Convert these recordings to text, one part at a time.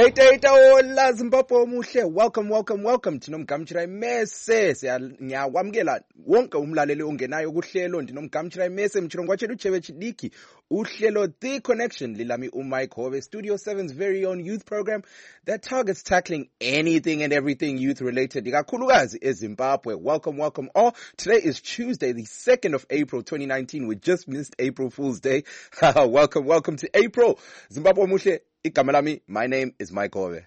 Hey, hola Zimbabwe omuhle. Welcome to Nomgamchirai Mese. Ngiyawamkela wonke umlaleli ongenayo kuhlelo ndinomgamchirai Mese mchirongwa chedu chebe chidiki. Uhlelo The Connection lilami uMike Hove, Studio 7's very own youth program that targets tackling anything and everything youth related. Ikakhulukazi eZimbabwe. Welcome all. Today is Tuesday, the 2nd of April 2019. We just missed April Fool's Day. Welcome to April. Zimbabwe omuhle. Igama lami, my name is Mike Hove.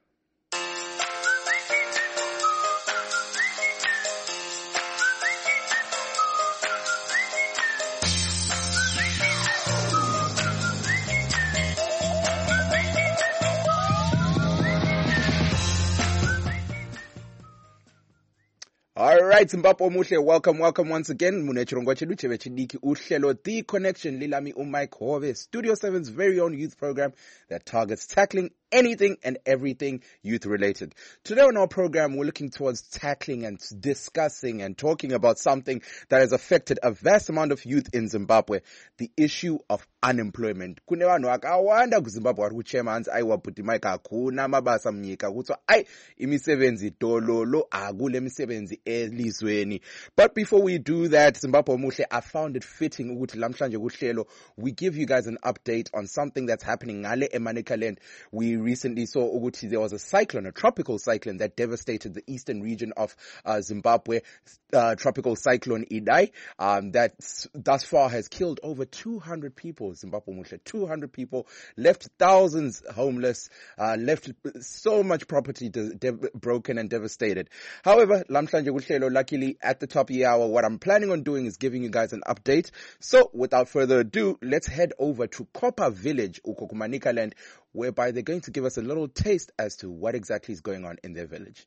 Alright, Zimbabwe omuhle, welcome once again. Munechirongwa chedu chebe chidiki uhlelo The Connection lilami uMike Hove, Studio 7's very own youth program that targets tackling anything and everything youth related. Today on our program, we're looking towards tackling and discussing and talking about something that has affected a vast amount of youth in Zimbabwe, the issue of unemployment. Kune vanhu vakawanda kuZimbabwe vari kuchema hanzi aiwa bhuti Mike hakuna mabasa munyika kuti imisebenzi dololo akule misebenzi elizweni. But before we do that, Zimbabwe omuhle, I found it fitting ukuthi lamhlanje kuhlelo we give you guys an update on something that's happening ngale eManicaland. We recently saw ukuthi there was a tropical cyclone that devastated the eastern region of Zimbabwe, tropical cyclone Idai, that thus far has killed over 200 people, Zimbabwe muhle, 200 people, left thousands homeless, left so much property broken and devastated. However, lamhlanje kuhlelo, luckily at the top of the hour, what I'm planning on doing is giving you guys an update. So without further ado, let's head over to Kopa Village, Manicaland, whereby they're going to give us a little taste as to what exactly is going on in their village.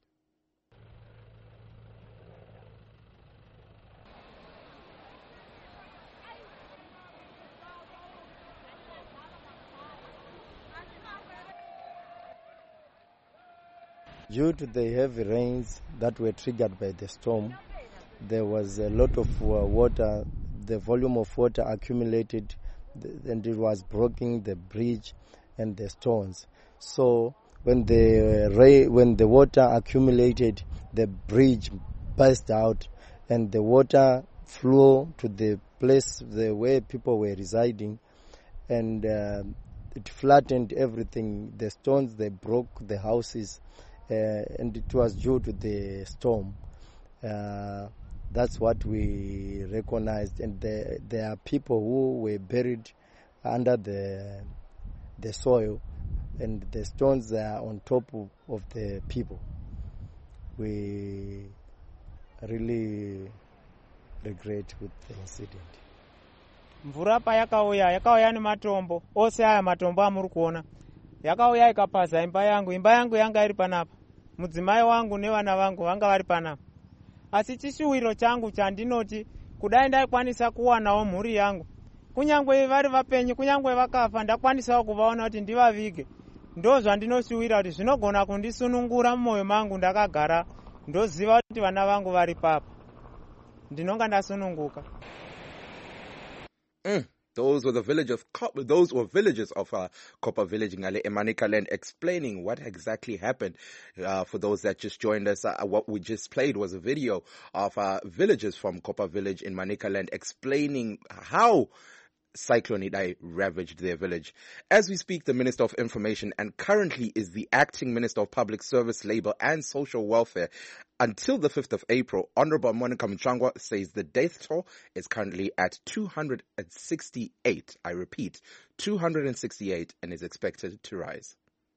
Due to the heavy rains that were triggered by the storm, there was a lot of water. The volume of water accumulated and it was blocking the bridge and the stones. So when the water accumulated, the bridge burst out and the water flew to the place where people were residing, and it flattened everything. The stones, they broke the houses, and it was due to the storm. That's what we recognized, and there are people who were buried under the soil, and the stones are on top of the people. We really regret with the incident. Mvura pa yakauya nematombo ose aya matombo amuri kuona yakauya ikapaza imba yangu yanga iri panapa, mudzimai wangu nevana vangu vanga vari panapa. Asi chishuwiro changu chandinoti kudai ndaikwanisa kuwanawo mhuri yangu, kunyangwe vari vapenyu, kunyangwe vakafa, ndakwanisawo kuvaona kuti ndivavige. Ndo zvandinoshuwira kuti zvinogona kundisunungura mumwoyo mangu, ndakagara ndoziva kuti vana vangu vari papa, ndinonga ndasununguka. Those were villagers of Kopa Village ngale eManicaland explaining what exactly happened. For those that just joined us, what we just played was a video of villagers from Kopa Village in Manicaland explaining how Cyclone Idai ravaged their village. As we speak, the Minister of Information and currently is the Acting Minister of Public Service, Labour and Social Welfare until the 5th of April, Honorable Monica Mchangwa, says the death toll is currently at 268. I repeat, 268, and is expected to rise.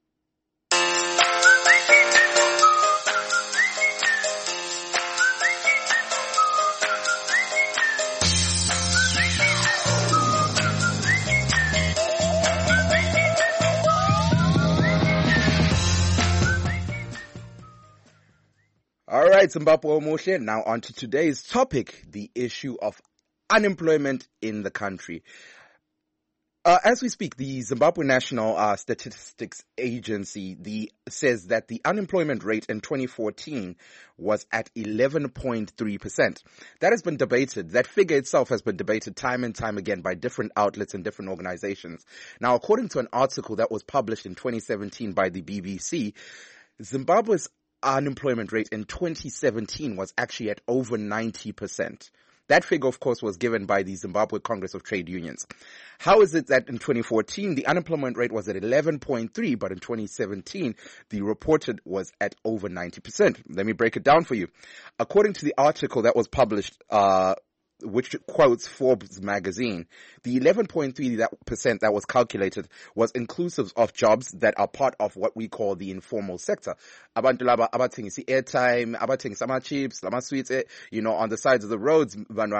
Alright, Zimbabwe omuhle, now on to today's topic, the issue of unemployment in the country. As we speak, the Zimbabwe National Statistics Agency says that the unemployment rate in 2014 was at 11.3%. That has been debated. That figure itself has been debated time and time again by different outlets and different organizations. Now, according to an article that was published in 2017 by the BBC, Zimbabwe's unemployment rate in 2017 was actually at over 90%. That figure, of course, was given by the Zimbabwe Congress of Trade Unions. How is it that in 2014, the unemployment rate was at 11.3, but in 2017, the reported was at over 90%? Let me break it down for you. According to the article that was published, which quotes Forbes magazine, the 11.3% that was calculated was inclusive of jobs that are part of what we call the informal sector. Abantu laba abathengisa airtime, abathengisa ama chips, lama sweets, on the sides of the roads,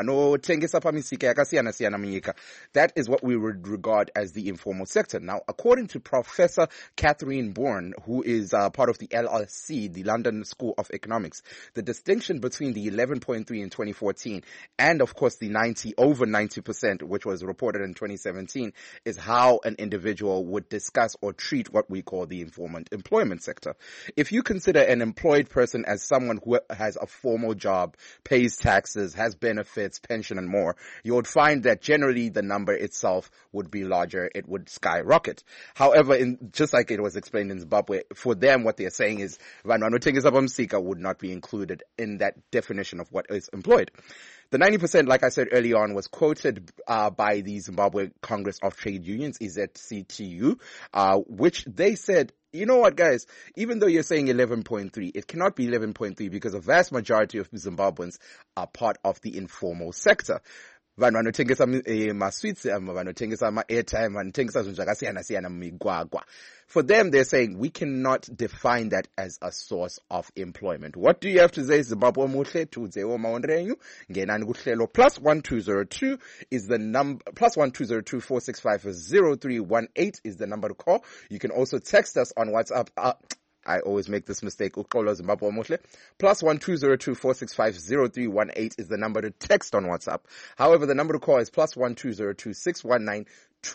that is what we would regard as the informal sector. Now, according to Professor Catherine Bourne, who is part of the LSE, the London School of Economics, the distinction between the 11.3 in 2014 and of course, the over 90%, which was reported in 2017, is how an individual would discuss or treat what we call the informal employment sector. If you consider an employed person as someone who has a formal job, pays taxes, has benefits, pension, and more, you would find that generally the number itself would be larger. It would skyrocket. However, just like it was explained in Zimbabwe, for them, what they're saying is would not be included in that definition of what is employed. The 90%, like I said early on, was quoted by the Zimbabwe Congress of Trade Unions, ZCTU, which they said, you know what, guys, even though you're saying 11.3, it cannot be 11.3 because a vast majority of Zimbabweans are part of the informal sector. Vanhu vanotengesa masweets, vanotengesa ma-airtime, vanotengesa zvinhu zvakasiyana-siyana mumigwagwa. For them, they're saying we cannot define that as a source of employment. What do you have to say, Zimbabwe Muhle? Tudzewo maondre enyu. Ngenani kuhlelo. +1202 is the number, +1202 465 0318 is the number to call. You can also text us on WhatsApp. I always make this mistake. Zimbabwe Muhle. +1202 465 0318 is the number to text on WhatsApp. However, the number to call is +1202 619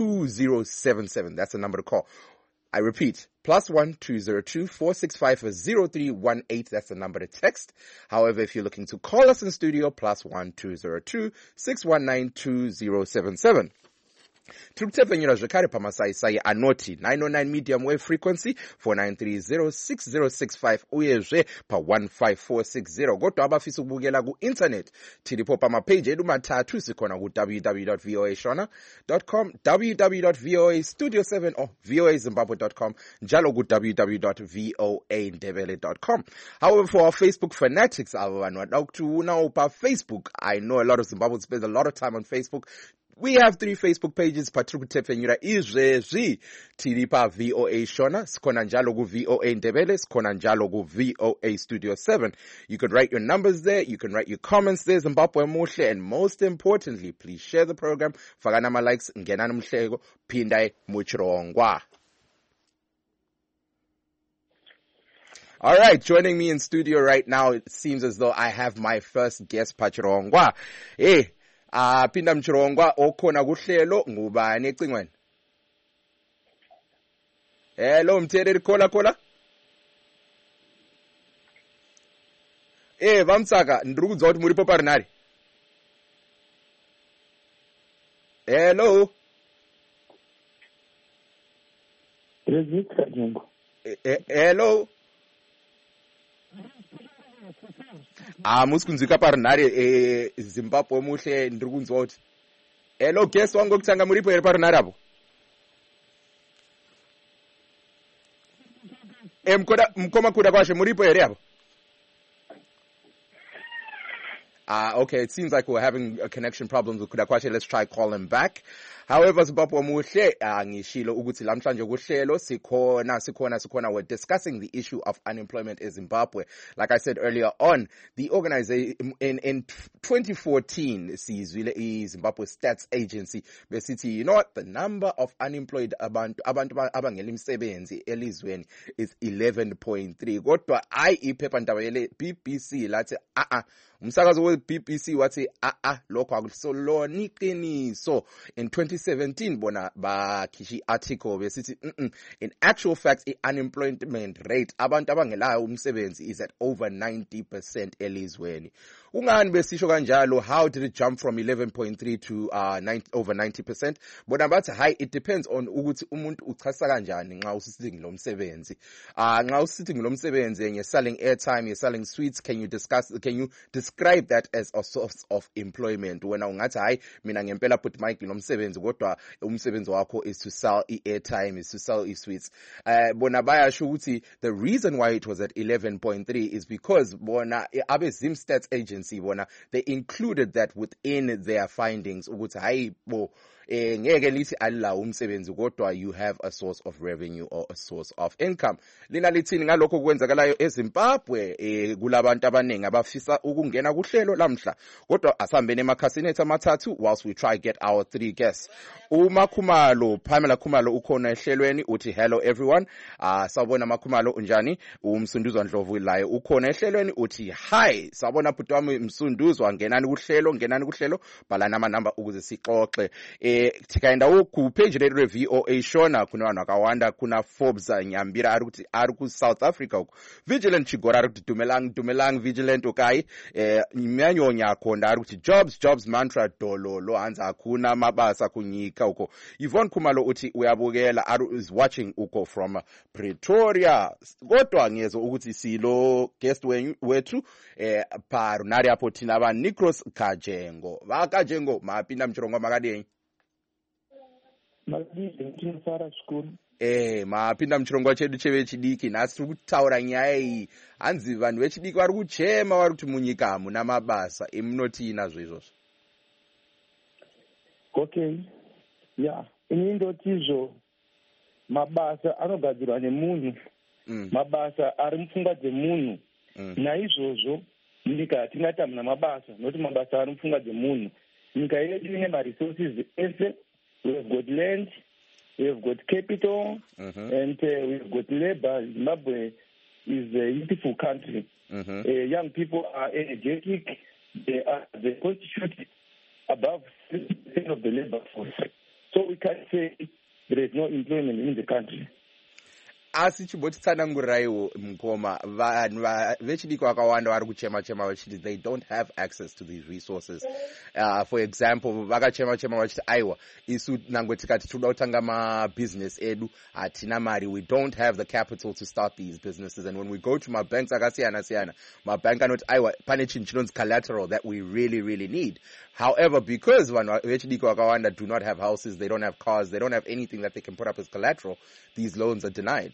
2077. That's the number to call. I repeat, +1202 465 0318. That's the number to text. However, if you're looking to call us in studio, +1202 619 2077. Trikutepfenyura zvekare pamasaisai anoti 909 medium wave frequency 49306065 uyezve pa15460. Kodwa abafisa ukubukela ku-internet tiripo pamapage edu matatu sikhona ku-www.voashona.com, www.voastudio7 or voazimbabwe.com, njalo ku-www.voandebele.com. However, for our Facebook fanatics, ava vanhu vada kutiona pa Facebook, I know a lot of Zimbabweans spend a lot of time on Facebook. We have 3 Facebook pages, patiri kutepfenyura izvezvi tiri pa VOA Shona, sikhona njalo ku VOA Ndebele, sikhona njalo ku VOA Studio 7. You can write your numbers there, you can write your comments there, Zimbabwe Muhle, and most importantly, please share the program, fakana ma likes, ngenani mhleko, pindai muchirongwa. All right, joining me in studio right now, it seems as though I have my first guest, Pachirongwa. Hey. Pinda mchirongwa okhona kuhlelo ngubani ecingweni? Hello mthereri khola. Vamsaka ndiri kudzwa kuti muri parinari. Hello. Hello. Musi kunzwika parinari Zimbabwe Muhle ndiri kunzwa kuti. Hello guest wangu wekutanga muripo here parinari apo? Mkoma kuda kwashe muripo here apo? Okay, it seems like we're having a connection problems with Kudakwashe. Let's try call him back. However, Zimbabwe Muhle, ngishilo ukuthi lamhlanje kuhlelo sikhona we're discussing the issue of unemployment in Zimbabwe. Like I said earlier on, the organization in 2014, sizwile Zimbabwe Stats Agency besithi, you know what, the number of unemployed abantu abangela imisebenzi elizweni is 11.3. Kodwa iphephandaba yele BBC lathi umsakazo we BBC wathi lokho akusolona iqiniso. In 2017 2017 bona bakhishi article besithi in actual facts unemployment rate abantu abangelayo umsebenzi is at over 90% elizweni. Ungani besisho kanjalo? How did it jump from 11.3 to over 90%? Bona bathi hi, it depends on ukuthi umuntu uchasa kanjani nxa usithi ngilomsebenzi. Nxa usithi ngilomsebenzi and you're selling airtime, you're selling sweets, can you describe that as a source of employment? Wena ungathi hi, mina ngempela put Mike ngilomsebenzi kodwa umsebenzi wakho is to sell airtime, is to sell sweets. Bona bayasho ukuthi the reason why it was at 11.3 is because bona abe Zimstats agency bona they included that within their findings ukuthi hayi bo ngeke lithi alila umsebenzi kodwa you have a source of revenue or a source of income. Lina lithini ngalokho kwenzakalayo eZimbabwe? Kulabantu abaningi abafisa ukungena kuhlelo lamhla kodwa asihambeni emakhasini ethu amathathu whilst we try get our 3 guests. Pamela Khumalo ukhona ehlelweni uthi hello everyone. Sawubona Makhumalo unjani? Umsunduzwa Ndlovu laye ukhona ehlelweni uthi hi. Sawubona bhuti wami Msunduzwa, ngenani kuhlelo balana ama number ukuze sixoxe. Tikaenda ku page radio VOA Shona kuna vanhu vakawanda, kuna Forbes Nyambira ari ku South Africa uko. Vigilant Chigora ari kuti dumelang Vigilant ukai. Nyanyonya akhonda ari kuti jobs mantra dololo hanza hakuna mabasa kunyika uko. Yvonne Khumalo uthi uyabukela is watching uko from Pretoria. Kodwa ngiyezo ukuthi silo guest wethu parunari apo thina ba Nicros Kajengo. Kajengo mapinda mchirongo makadeni. Mapinda mchirongo chedu chevechidiki nasi tiri kutaura nyaya iyi. Hanzi vanhu vechidiki vari kuchema vari kuti munyika hamuna mabasa. Munotiina izvozvo? Okay. Yeah. Ini ndotizvo mabasa anogadzirwa nemunhu. Mabasa ari mupfungwa dzemunhu. Naizvozvo nyika hatingati hamuna mabasa nokuti mabasa ari mupfungwa dzemunhu. Nyika yedu ine maresources ese. We have got land, we have got capital, and we have got labor. Zimbabwe is a beautiful country. Young people are energetic. They constitute above 60% of the labor force. So we can't say there is no employment in the country. Asi chibotitsananguraiwo Mkoma, vanhu vechidiki vakawanda vari kuchema vachiti they don't have access to these resources. For example, vakachema vachiti aiwa isu nangwe tikati toda kutanga mabusiness edu hatina mari, we don't have the capital to start these businesses, and when we go to mabanks akasiyana mabank anoti aiwa pane chinhu chinonzi collateral that we really need. However, because vanhu vechidiki vakawanda do not have houses, they don't have cars, they don't have anything that they can put up as collateral, these loans are denied.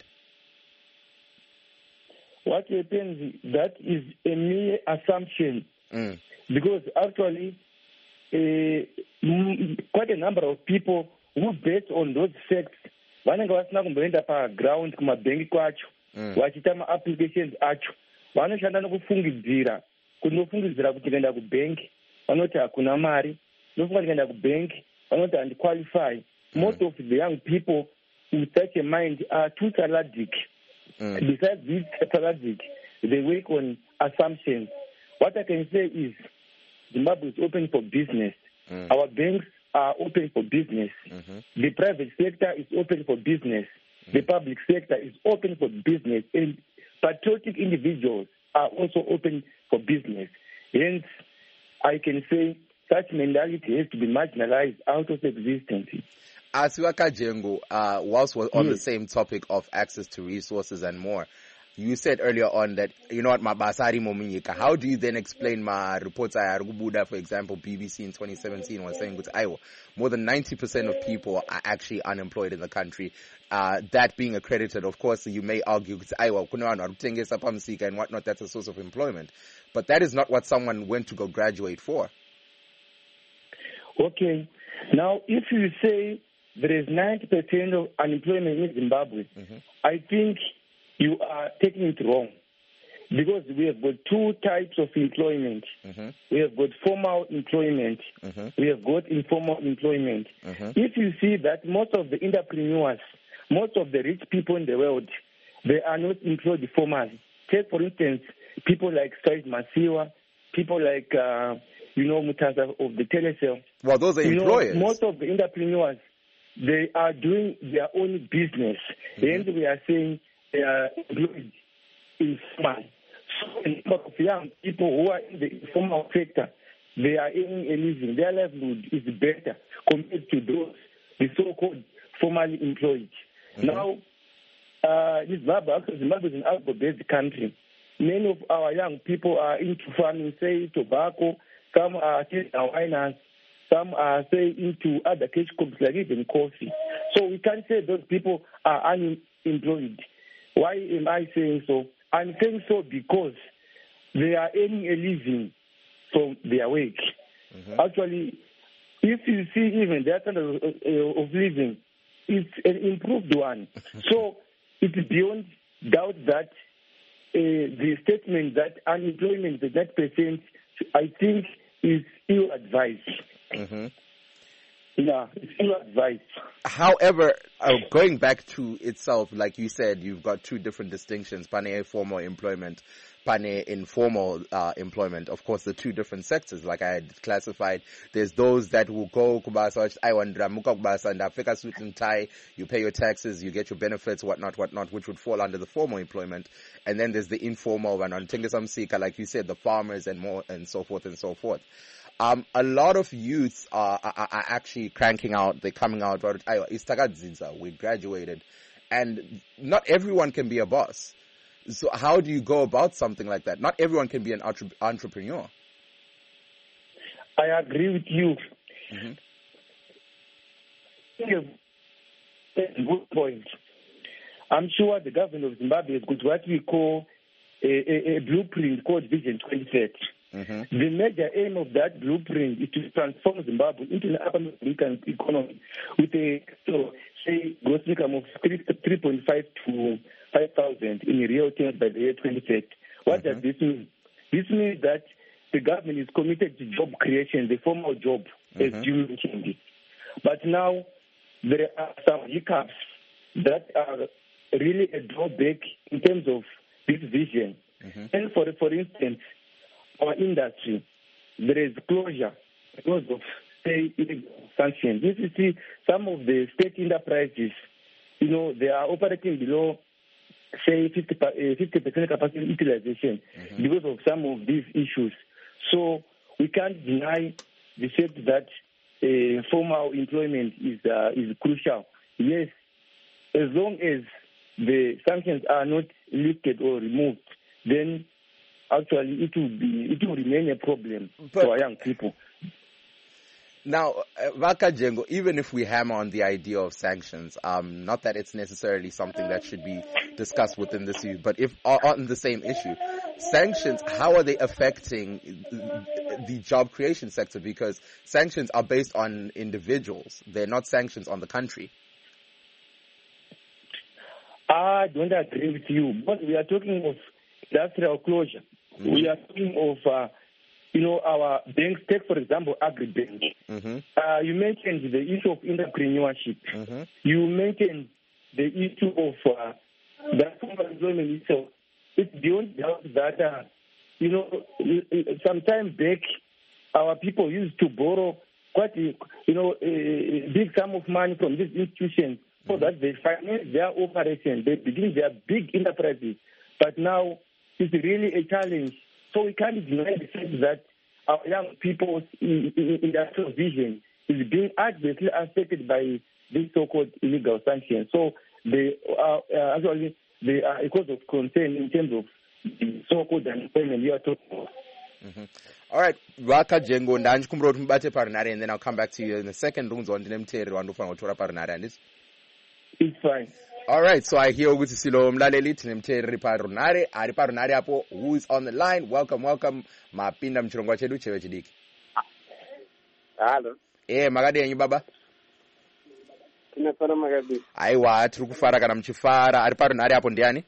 What happens, that is a mere assumption. Because actually, quite a number of people who based on those facts, vanenge vasina kumboenda paground kumabhengi kwacho vachita maapplications acho, vanoshanda nokufungidzira kundofungidzira kuti ndikaenda kubhengi vanoti hakuna mari, ndofunga ndikaenda kubhengi vanoti handiqualify. Most of the young people with such a mind are too saladic. Besides this saladic, they work on assumptions. What I can say is Zimbabwe is open for business. Our banks are open for business. The private sector is open for business. The public sector is open for business. And patriotic individuals are also open for business. Hence, I can say such mentality has to be marginalized out of existence. Asiwa Kajengo, whilst we're on the same topic of access to resources and more, you said earlier on that, you know what, mabasari mominyika. How do you then explain my reports? For example, BBC in 2017 was saying that more than 90% of people are actually unemployed in the country. That being accredited, of course, you may argue and whatnot, that's a source of employment. But that is not what someone went to go graduate for. Okay. Now, if you say there is 90% of unemployment in Zimbabwe, I think you are taking it wrong. Because we have got two types of employment. We have got formal employment. We have got informal employment. If you see that most of the entrepreneurs, most of the rich people in the world, they are not employed formally. Take, for instance, people like Said Masiwa, people like Mutasa of the Telecel. Well, those are employers. Most of the entrepreneurs, they are doing their own business. Hence, we are saying they are employed informal. So, a number of young people who are in the informal sector, they are earning a living. Their livelihood is better compared to those, the so-called formally employed. Now, Zimbabwe is an agro-based country. Many of our young people are into farming, say tobacco. Some are wineries. Some are, say, into other cash crops like even coffee. So we can't say those people are unemployed. Why am I saying so? I'm saying so because they are earning a living from their work. Actually, if you see even their standard of living, it's an improved one. So it's beyond doubt that the statement that unemployment is 9%, I think, is ill-advised. Yeah, it's ill-advised. However, going back to itself, like you said, you've got two different distinctions, pane formal employment, pane informal employment. Of course, the two different sectors, like I had classified, there's those that will go kubasa, I wonder, muka kubasa, and Africa suit and tie, you pay your taxes, you get your benefits, whatnot, which would fall under the formal employment. And then there's the informal one, on Tingasamsika, like you said, the farmers and more, and so forth and so forth. A lot of youths are actually cranking out, they're coming out, we graduated, and not everyone can be a boss. So how do you go about something like that? Not everyone can be an entrepreneur. I agree with you. Good point. I'm sure the government of Zimbabwe has got what we call a blueprint called Vision 2030. The major aim of that blueprint is to transform Zimbabwe into an upper middle economy with a, say, gross income of 3.5 to 5,000 in real terms by the year 2030. What does this mean? This means that the government is committed to job creation, the formal job, as you mentioned. But now there are some hiccups that are really a drawback in terms of this vision. And for instance, our industry, there is closure because of, say, illegal sanctions. If you see some of the state enterprises, they are operating below, say, 50% capacity utilization because of some of these issues. So we can't deny the fact that formal employment is crucial. Yes, as long as the sanctions are not lifted or removed, then actually it will remain a problem for our young people. Now, Vaka Jengo, even if we hammer on the idea of sanctions, not that it's necessarily something that should be discussed within this issue, but if on the same issue, sanctions, how are they affecting the job creation sector? Because sanctions are based on individuals. They're not sanctions on the country. I don't agree with you, but we are talking of industrial closure. We are talking of, our banks. Take, for example, Agribank. You mentioned the issue of entrepreneurship. You mentioned the issue of that formal employment itself. It's beyond doubt that, some time back, our people used to borrow quite a big sum of money from these institutions so that they finance their operation. They begin their big enterprises. But now it's really a challenge. So we can't deny the fact that our young people's industrial vision is being adversely affected by these so-called illegal sanctions. So they are a cause of concern in terms of the so-called unemployment you are talking about. All right, Vaka Jengo, ndanjikumbura kuti mubate parinare, and then I'll come back to you in a second. It's fine. All right, so I hear ukuthi silo mlaleli tinemteri parunare, ari parunare hapo, who is on the line? Welcome, mapinda mchirongwa chedu chewe chidiki. Hello. Magadi yenyu baba? Tinafara magadi. Aiwa, tiri kufara kana mchifara, ari parunare hapo ndiani?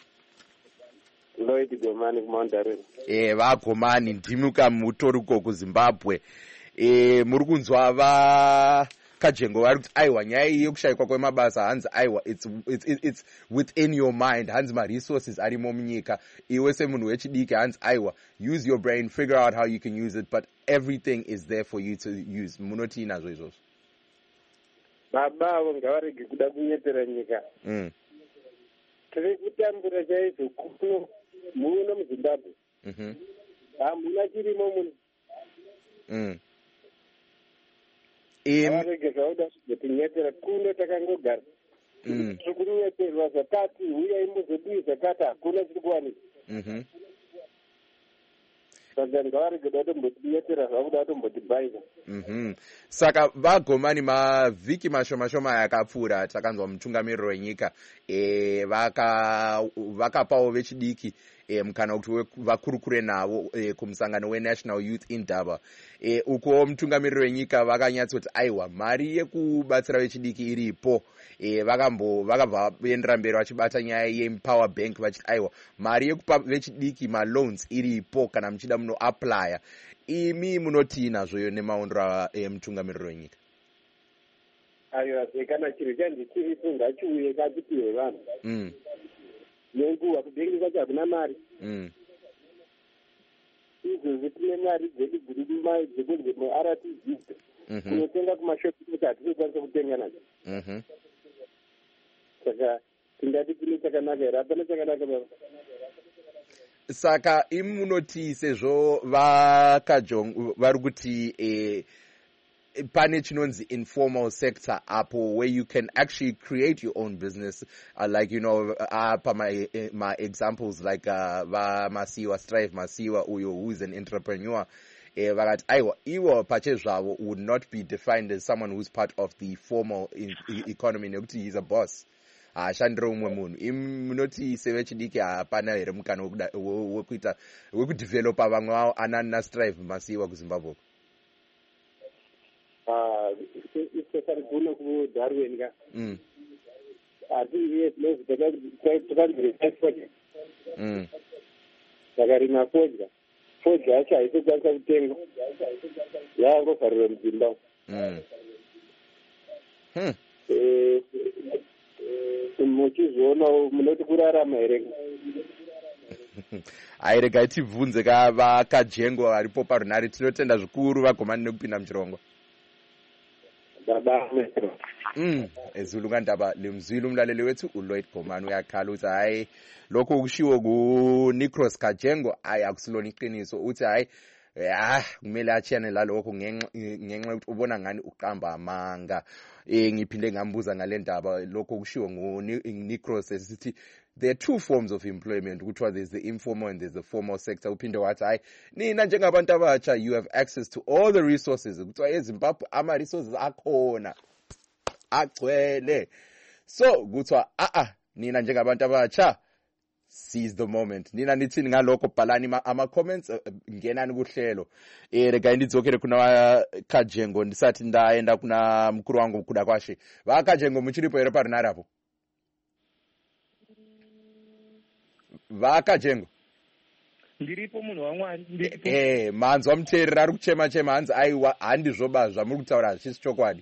Lloyd Gomani kuMandarini. Vagomani ndimuka mutori uko kuZimbabwe. Muri kunzwa Kajengo vari kuti aiwa nyaya yekushayikwa kwemabasa hanzi aiwa it's within your mind, hanzi ma-resources arimo munyika. Iwe semunhu wechidiki hanzi aiwa use your brain, figure out how you can use it, but everything is there for you to use. Munoti nazvo izvozvo? Baba avo ngavarege kuda kunyepera nyika. Tiri kutambura chaizvo kuno muno muZimbabwe. Hamuna chirimo muno. Ngavarege zvauda kutinyepera kuno takangogara. Tiri kunyeperwa zvakati, uyai muzodii zvakati, hakuna chiri kuwanika. Saka vagomani mavhiki mashoma yakapfuura takanzwa mutungamiriri wenyika vakapawo vechidiki mukana kuti vakurukure navo kumusangano weNational Youth Indaba. Uko mutungamiriri wenyika vakanyatsoti aiwa mari yekubatsira vechidiki iripo. Vakabva vaendera mberi vachibata nyaya yePower Bank vachiti aiwa mari yekupa vechidiki maloans iripo kana muchida munoaplya. Imi munoti nazvoyo nemaondero emutungamiriri wenyika? Aiwa kana chiro chanzi chiripo ngachiuye kapipiwe vanhu. Nenguva kubengi kwacho hakuna mari. Izvozvo tine mari dzedu dziri mu-RTG kunotenga kumashopi kuti hatikwanisa kutenga nadzo. Saka tingati kune chakanaka here? Hapana chakanaka baba. Saka imi munoti sezvo vari kuti pane chinonzi informal sector apo where you can actually create your own business, like my examples like Masiwa Strive Masiwa uyo who is an entrepreneur. Vakati aiwa iwo pachezvavo would not be defined as someone who's part of the formal economy nekuti he's a boss. Ashandira umwe munhu. Imi munoti sevechidiki hapana here mukana wekudevelopa vamwe vavo anana Strive Masiwa kuZimbabwe? Isesari kuno kuDarwin ka. Ati iye place takanzira project. Takarima fodya. Fodya yacho haitokwanisa kutenga. Yavharira muZimbabwe. Muchizvionawo munoti kurarama here? Airegai tibvunze vakajengo varipo parunhare. Tinotenda zvikuru vagomani nekupinda muchirongo. Ezulu ngandaba limzwile umlaleli wethu uLloyd Gomani uyakhala uthi hayi lokho kushiwo kuNicros Kajengo akusilona iqiniso. Uthi hayi kumele achiyane lalokho ngenxa yokuthi ubona ngani uqamba amanga. Ngiphinde ngambuza ngale ndaba lokho kushiwo nguNicros esithi there are two forms of employment, which was there's the informal and there's the formal sector. Uphinde wathi hayi nina njengabantu abatsha you have access to all the resources. Kuthiwa eZimbabwe ama resources akhona agcwele. So kuthiwa nina njengabantu abatsha seize the moment. Nina nithini ngalokho? Bhalani ama-comments, ngenani kuhlelo. Rega ndidzokere kuna Kajengo ndisati ndaenda kuna mkuru wangu kuda kwashe. Kajengo muchiripo here parunhare apo? Kajengo ndiripo munhu waMwari ndiripo. Manzwa muteereri ari kuchema hanzi aiwa handizvoba zvamuri kutaura zvisi chokwadi.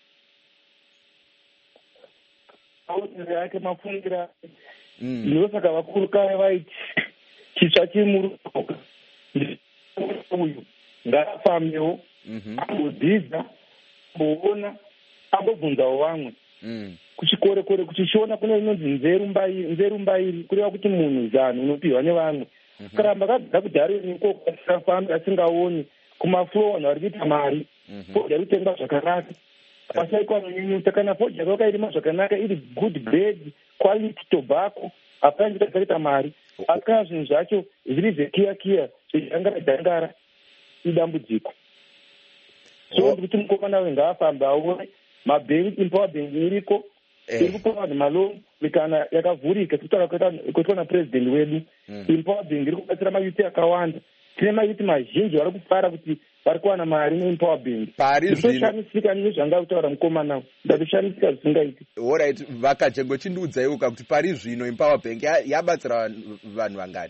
Autiri yake mafungira ndosaka vakuru kare vaiti chitsva chemuruka uyu ngaafambewo ambodzidza amboona ambobvunzawo vamwe kuchikore kuchichiona kune inonzi nzerumbairi kureva kuti munhu zano unopiwa nevamwe karamba kagara kudhari ikoko asingafambi asingaoni kumaflow vanhu vari kuita mari fodya kutenga zvakanaka pasaikwa nonyunyuta kana fodya vakairima zvakanaka iri good grade quality tobacco hapana chikaita mari asi kana zvinhu zvacho zviri zvekiya zvidangara idambudziko. So ndikuti mukomana we ngaafambe aone mabhengi Empower Bank iriko iri kupa vanhu maloni mikana yakavhurika kuitwa napurezidendi wedu. Empower Bank iri kubatsira mayuti akawanda. Tine mayuti mazhinji vari kufara kuti vari kuwana mari neEmpower Bank. Ndatoshamisika nezvanga kutaura mukomana ndatoshamisika zvisingaiti. Alright, Vakajengo chindiudzaiuka kuti pari zvino Empower Bank yabatsira vanhu vangani?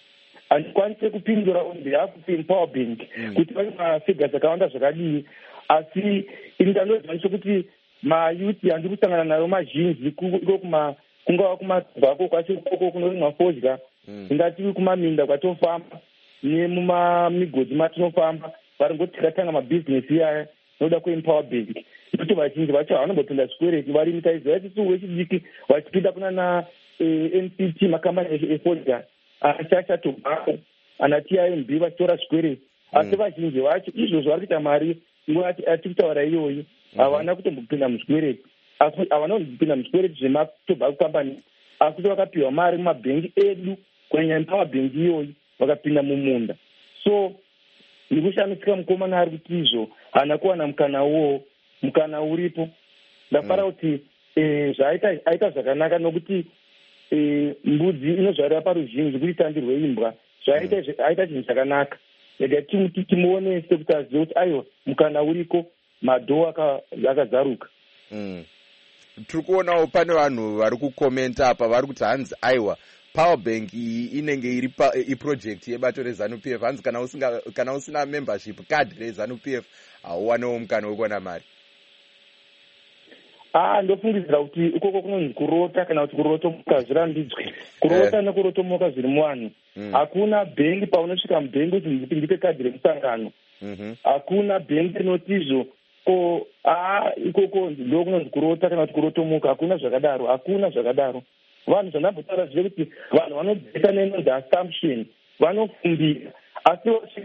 Handikwanise kupindura on behalf of Empower Bank kuti vane mafigures akawanda zvakadii, asi indandozvanisho kuti mayuthi handiri kusangana nayo mazhinji kungava kumadhako kwacho ikoko kunorimwa fodya ingativi kumaminda kwatofamba nemumamigodhi matinofamba vari ngotikatanga mabhizinesi iyaya noda kuempower bank nekuti vazhinji vacho havanombopinda zvikwereti vari mutaiziva isusu wechidiki vachipinda kuna nct makambani efodya anashasha tobacco ana timb vachitora zvikwereti asi vazhinji vacho izvozvo vari kuita mari ati kutaura iyoyi havana kutombopinda muzvikwereti havana kupinda muzvikwereti zvematobacco company asi kuti vakapiwa mari mumabhengi edu kunyanya empower bank iyoyi vakapinda mumunda. So ndikushamisika mukomana ari kuti izvo haana kuwana mukana uripo. Ndafara kuti aita zvakanaka nokuti mbudzi inozvarira paruzhinji kuti itandirwe imbwa zvaita chinhu chakanaka. Ega timuonese kuti azive kuti aiwa mukana uriko madhoo akazaruka. Tiri kuonawo pane vanhu vari kukomenta apa vari kuti hanzi aiwa power bank inenge iri iproject yebato reZANU-PF hanzi kana usina membership card reZANU-PF hauwanewo mukana wekuwana mari. Ndofungidzira kuti ikoko kunonzi kurota kana kuti kurotomoka zvirambidzwe. Kurota nekurotomoka zviri muvanhu. Hakuna bhengi paunosvika mubhengi kuti ndipe kadhi remusangano. Hakuna bhengi rinoti izvo ikoko ndo kunonzi kurota kana kuti kurotomoka. Hakuna zvakadaro. Vanhu zvandambotaura zvive kuti vanhu vanodzika nenonzi assumption vanofumbira asi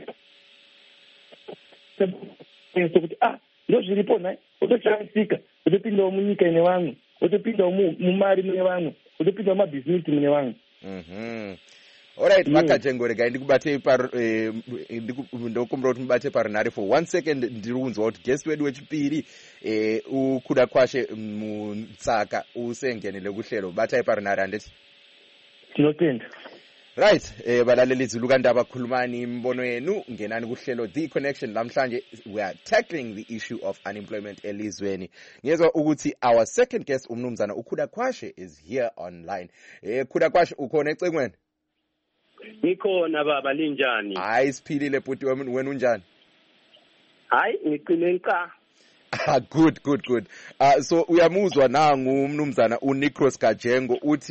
kuti ndozviripo nhai utoshamisika utopindawo munyika ine vamwe utopindawo mumari mune vamwe utopindawo mumabhizinesi mune vamwe. Alright, makajengorega ndikubatei ndokumbira kuti mubate parunhare for 1 second. Ndiri kunzwa kuti guest wedu wechipiri ukuda kwashe mutsaka usengenele kuhlelo. Batai parunhare handiti. Tinotenda. Right, balaleli lukandaba khulumani mbono yenu ngenani kuhlelo The Connection. Lamhlanje we are tackling the issue of unemployment elizweni. Ngiyezwa ukuthi our second guest umnumzana ukuda kwashe is here online. Ukuda kwashe ukhona ecengweni? Ngikhona baba, linjani? Hayi siphilile bhuti wena unjani? Hayi ngiqine nqa. Good. So uyamuzwa nangu umnumzana uNicros Kajengo uthi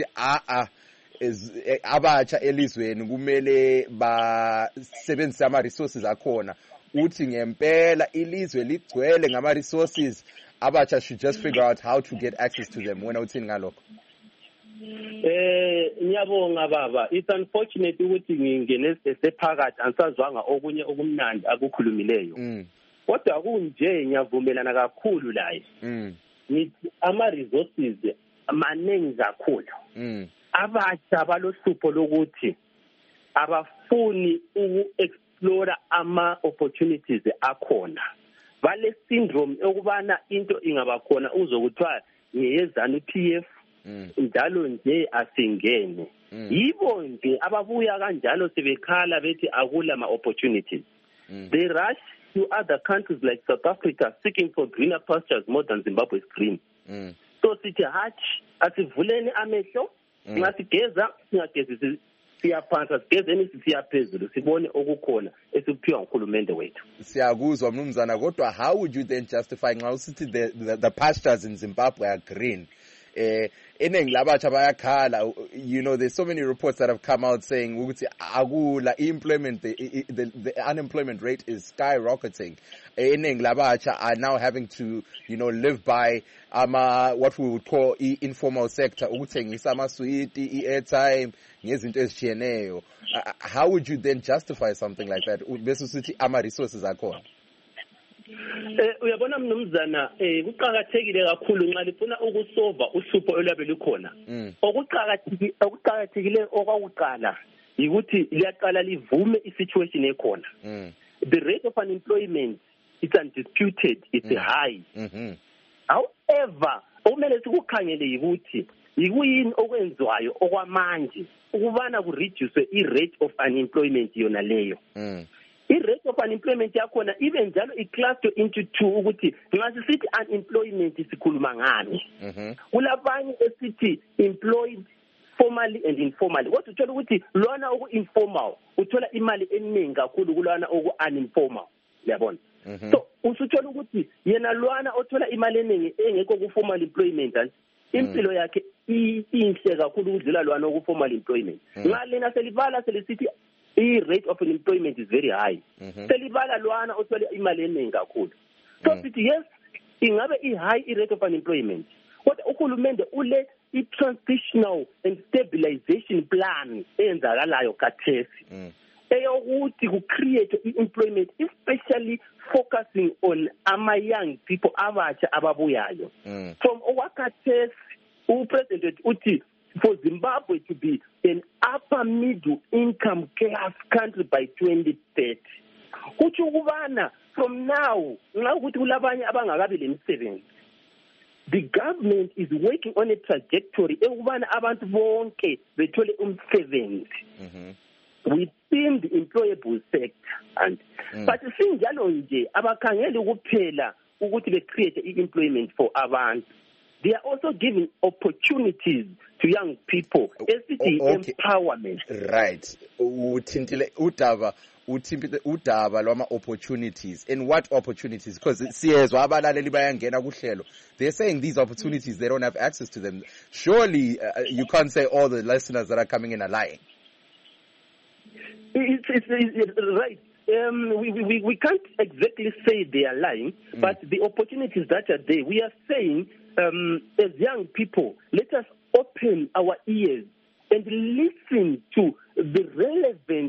abatsha elizweni kumele basebenzise ama-resources akhona. Uthi ngempela ilizwe ligcwele ngama-resources, abatsha should just figure out how to get access to them. Wena uthini ngalokho? Ngiyabonga baba, it's unfortunate ukuthi ngingene sephakathi ansazwanga okunye okumnandi akukhulumileyo. Kodwa kunje ngiyavumelana kakhulu laye. Ngithi ama-resources maningi kakhulu. Abatsha balohlupho lokuthi abafuni uku-explore ama-opportunities akhona. Bale syndrome okubana into ingabakhona uzokuthiwa ngeyeZANU-PF njalo nje asingene. Yibo nje ababuya kanjalo sebekhala bethi akula ma-opportunities. They rush to other countries like South Africa seeking for greener pastures more than Zimbabwe is green. So sithi hathi asivuleni amehlo, ngasigeza singagezisi siyaphansi, sigezeni siyaphezulu sibone okukhona esikuphiwa nguhulumende wethu. Siyakuzwa mnumzana, kodwa how would you then justify nxa usithi the pastures in Zimbabwe are green? Eningi labatsha bayakhala. You know, there's so many reports that have come out saying ukuthi akula employment, the unemployment rate is skyrocketing. Eningi labatsha are now having to, you know, live by what we would call informal sector, ukuthengisa amaswiti, i-airtime, ngezinto ezitshiyeneyo. How would you then justify something like that? Bese usithi ama-resources akhona. Uyabona mnumzana, kuqhakathekile kakhulu nxa lifuna ukusolva uhlupho olwabe lukhona. Okuqhakathekile okwakuqala yikuthi liyaqala livume isituation ekhona. The rate of unemployment is undisputed, it's high. However, okumele sikukhangele yikuthi yikuyini okwenziwayo okwamanje ukubana ku-reduce i-rate of unemployment yona leyo. I-rate of unemployment yakhona even njalo iclassed into two ukuthi nxa sisithi unemployment sikhuluma ngani. Kulabanye esithi employed formally and informally. Kodwa uthola ukuthi lona oku-informal uthola imali eningi kakhulu kulona oku-uninformal. Yabona? So usuthola ukuthi yena lwana othola imali eningi engekho ku-formal employment impilo yakhe inhle kakhulu ukudlula lwana ku-formal employment. Ngalena selibala selisithi i-rate of unemployment is very high. Selibala lwana othola imali eningi kakhulu. So sithi yes, ingabe i-high i-rate of unemployment. Kodwa uhulumende ule i-transitional and stabilization plan eyenzakalayo khathesi. Eyokuthi ku-create i-employment, especially focusing on young people abatsha ababuyayo. From okwakhathesi, uPresident uthi for Zimbabwe to be an upper middle income class country by 2030. Kutsho ukubana from now, nxa ukuthi kulabanye abangakabi lemisebenzi, the government is working on a trajectory ekubana abantu bonke bethole umsebenzi within the employable sector. And but sinjalo nje abakhangeli kuphela ukuthi be-create i-employment for abantu. They are also giving opportunities to young people. Okay. Empowerment. Right. Uthintile udaba lwama opportunities. And what opportunities? Because siyezwa abalaleli bayangena kuhlelo. They're saying these opportunities, they don't have access to them. Surely you can't say all the listeners that are coming in are lying. It's right. We can't exactly say they are lying, but the opportunities that are there, we are saying as young people, let us open our ears and listen to the relevant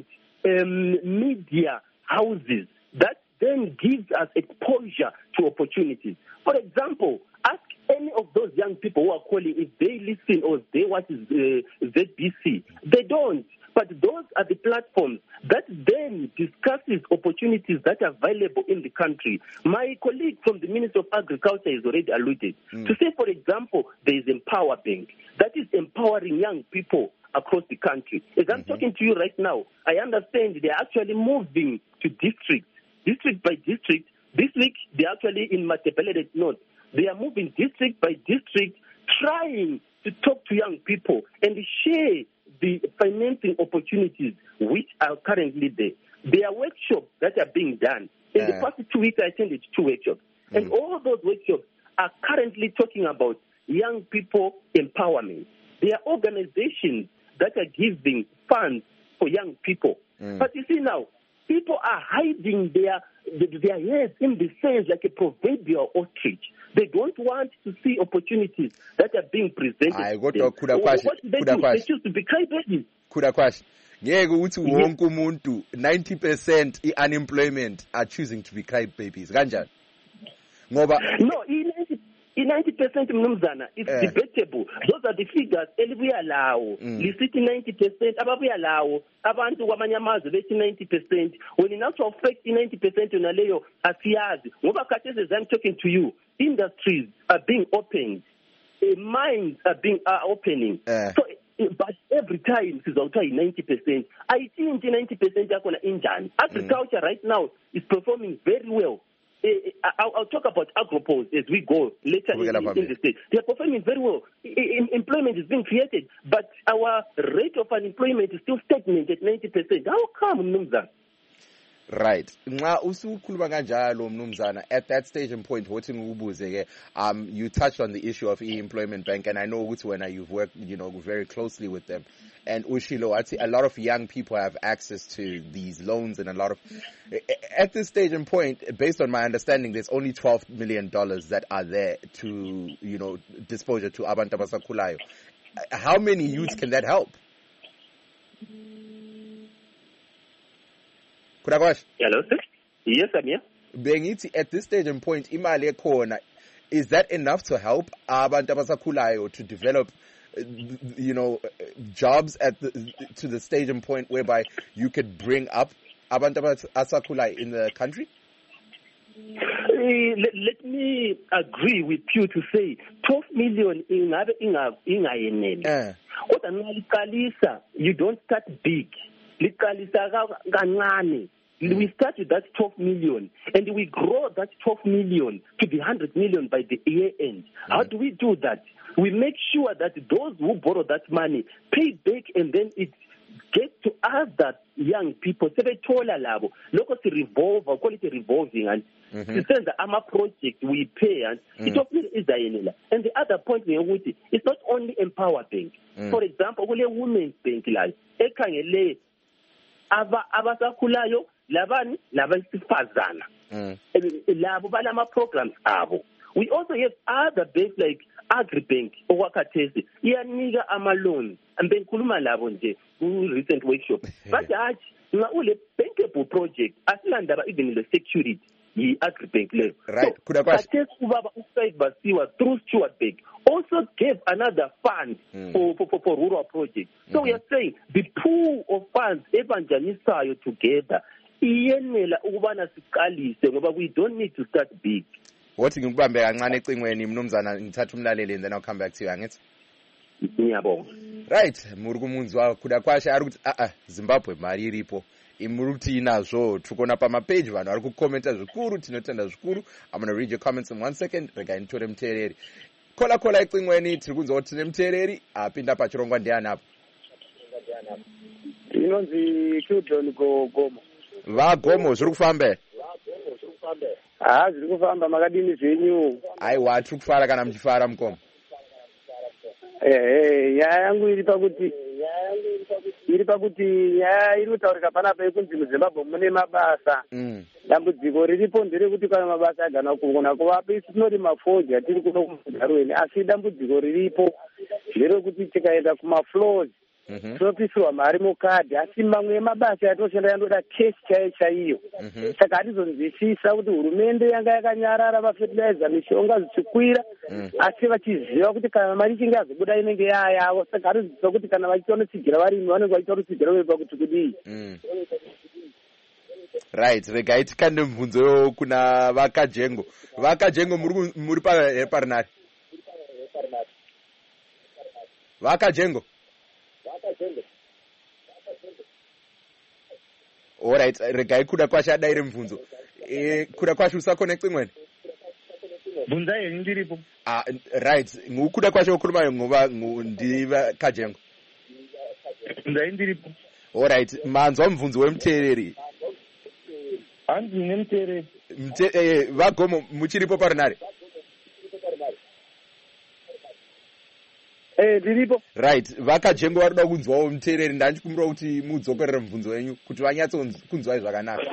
media houses that then gives us exposure to opportunities. For example, ask any of those young people who are calling if they listen or they watch ZBC. They don't. But those are the platforms that then discusses opportunities that are available in the country. My colleague from the Ministry of Agriculture has already alluded to say, for example, there is Empower Bank that is empowering young people across the country. As I'm talking to you right now, I understand they're actually moving to district by district. This week, they're actually in Matebele North. They are moving district by district, trying to talk to young people and share the financing opportunities which are currently there. There are workshops that are being done. In the past 2 weeks, I attended 2 workshops. And all those workshops are currently talking about young people empowerment. There are organizations that are giving funds for young people. But you see now, people are hiding their heads in the sands like a proverbial ostrich. They don't want to see opportunities that are being presented. What do they do? They choose to be crybabies. Ngeke uthi wonke umuntu 90% i-unemployment are choosing to be crybabies. Kanjani? Ngoba no, i-90% mnumzana, it's debatable. Those are the figures elibuya lawo. Lisithi 90%, ababuya lawo, abantu kwamanye amazwe bethi 90%. When in actual fact, i-90% yona leyo asiyazi. Ngoba khathesi as I'm talking to you, industries are being opened. Minds are opening. So, but every time sizawuthiwa yi-90%. I think 90% yakhona injani. Agriculture right now is performing very well. I'll talk about Agropose as we go later in the state. They are performing very well. Employment is being created, but our rate of unemployment is still stagnant at 90%. How come, Mnumzana? Right. Nxa usukhuluma kanjalo mnumzana, at that stage and point what ngikubuze ke you touched on the issue of e-employment bank, and I know ukuthi when you've worked very closely with them, and ushilo athi a lot of young people have access to these loans, and a lot of at this stage and point, based on my understanding, there's only $12 million that are there to disposal to abantu abasakhulayo. How many youths can that help? Hello, sir. Yes, I'm here. Bengithi at this stage and point, imali ekhona, is that enough to help abantu abasakhulayo to develop, jobs to the stage and point whereby you could bring up abantu abasakhulayo in the country? Let me agree with you to say 12 million ingabe ingayenele. Kodwa nxa liqalisa, you don't start big. Liqalisa kancane. We start with that 12 million and we grow that 12 million to the 100 million by the year end. How do we do that? We make sure that those who borrow that money pay back, and then it gets to other young people sebethola labo lokho si-revolve, call it revolving, and sisenza ama-project we pay, and itophile izayenela. And the other point ngeyokuthi it's not only Empower Bank. For example, kule Women's Bank layo ekhangele abasakhulayo labani labesifazana labo balama-programs abo. We also have other banks like Agribank okwakhathesi iyanika ama-loan ambengikhuluma labo nje ku-recent workshop but hathi nxa ule bankable project asilandaba even le security yi-Agribank leyo. Right. So khathesi ubaba uSaid Basiwa through Stewart Bank also gave another fund for rural projects. So we are saying the pool of funds ebanjanisayo together iyenela ukubana siqalise ngoba we don't need to start big. Wothi ngikubambe kancane ecingweni mnumzana ngithatha umlaleli and then I'll come back to you angithi. Ngiyabonga. Right, muri kumunzwa kuda kwashe ari kuti Zimbabwe mari iripo. Imuri kuti inazvo tukona pa page vanhu ari kukomenta zvikuru tinotenda zvikuru. I'm going to read your comments in 1 second. Rega nitore mutereri. Kola ecingweni tiri kunzwa kuti tine mutereri apinda pachirongwa ndiani apo. Inonzi Children Gomo. Vagomo zviri kufamba. Zviri kufamba makadini zvenyu. Aiwa tiri kufara kana muchifara mukoma. Nyaya yangu iri pakuti nyaya iri kutaurika panapa yekunzi muZimbabwe mune mabasa. Dambudziko riripo nderekuti kana mabasa agana kugona kuvapa isi tinoti mafoja tiri kuno kuMugarweni, asi dambudziko riripo nderekuti tikaenda kumafloors tinopisirwa mari mukadhi, asi mamwe emabasa atoshanda yandoda cash chaiyo. Saka hatizonzwisisa kuti hurumende yanga yakanyarara mafertilizer mishonga zvichikwira, asi vachiziva kuti kana mari ichinge yazobuda inenge yayavo. Saka hatizonzwisisa kuti kana vachiita unotsigira varimi vanenge vachiita unotsigira vepa kuti kudii. Right, regai tikande mubvunzo kuna Vakajengo. Vakajengo muri parinari. Vakajengo. Alright, regai kuda kwashe adaire mubvunzo. Kuda kwashe usaconnect imweni. Bvunza yenyu ndiripo. Right, kuda kwashe ukhuluma ngoba ndiva Kajengo. Bvunza ndiripo. Alright, manzwa mubvunzo wemutereri. Hanzi nemutereri. Vagomo muchiripo parinari. Ndiripo. Right, Vakajengo varikuda kunzwawo mutereri, ndandichikumbira kuti mudzokorere mubvunzo wenyu kuti vanyatso kunzwai zvakanaka.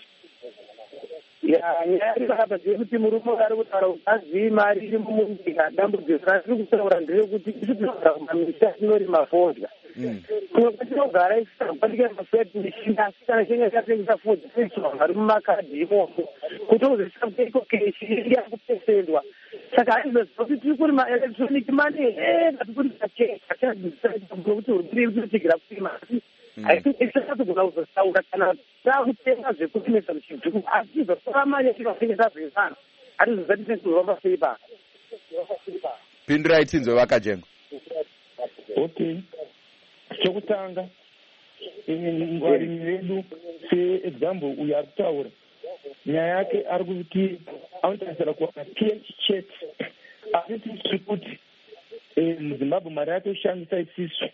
Nyaya iri panapa ndeyekuti murume ari kutaura kuti azivi mari iri mumunyika. Dambudziko ratiri kutaura nderekuti isi tinogara kumamisha tinorima fodya. Kumwe kwatinogara isi tinokwanike mafeti mishinda, asi kana chinge chatengesa fodya tinoswa mari mumakadhi imomo kuti uzosisa kuti iko keshi inenge yakupesendwa. Saka hatizoziva kuti tiri kurima electronic money katikurima cash kuti hurumende iri kutotsigira kurima, asi haisatogona kuzotaura kana takutenga zvekutimesa muchibhuku, asi zotora mari yatinotengesa zvezana hatizozati tinoramba sei pano. Pindurai tinzwe Vakajengo. Okay. Chokutanga varimi vedu seexample uyu ari kutaura nyaya yake ari kuti anotarisira kuwana chete, asi tiri kuti muZimbabwe mari yatoshandisa isisu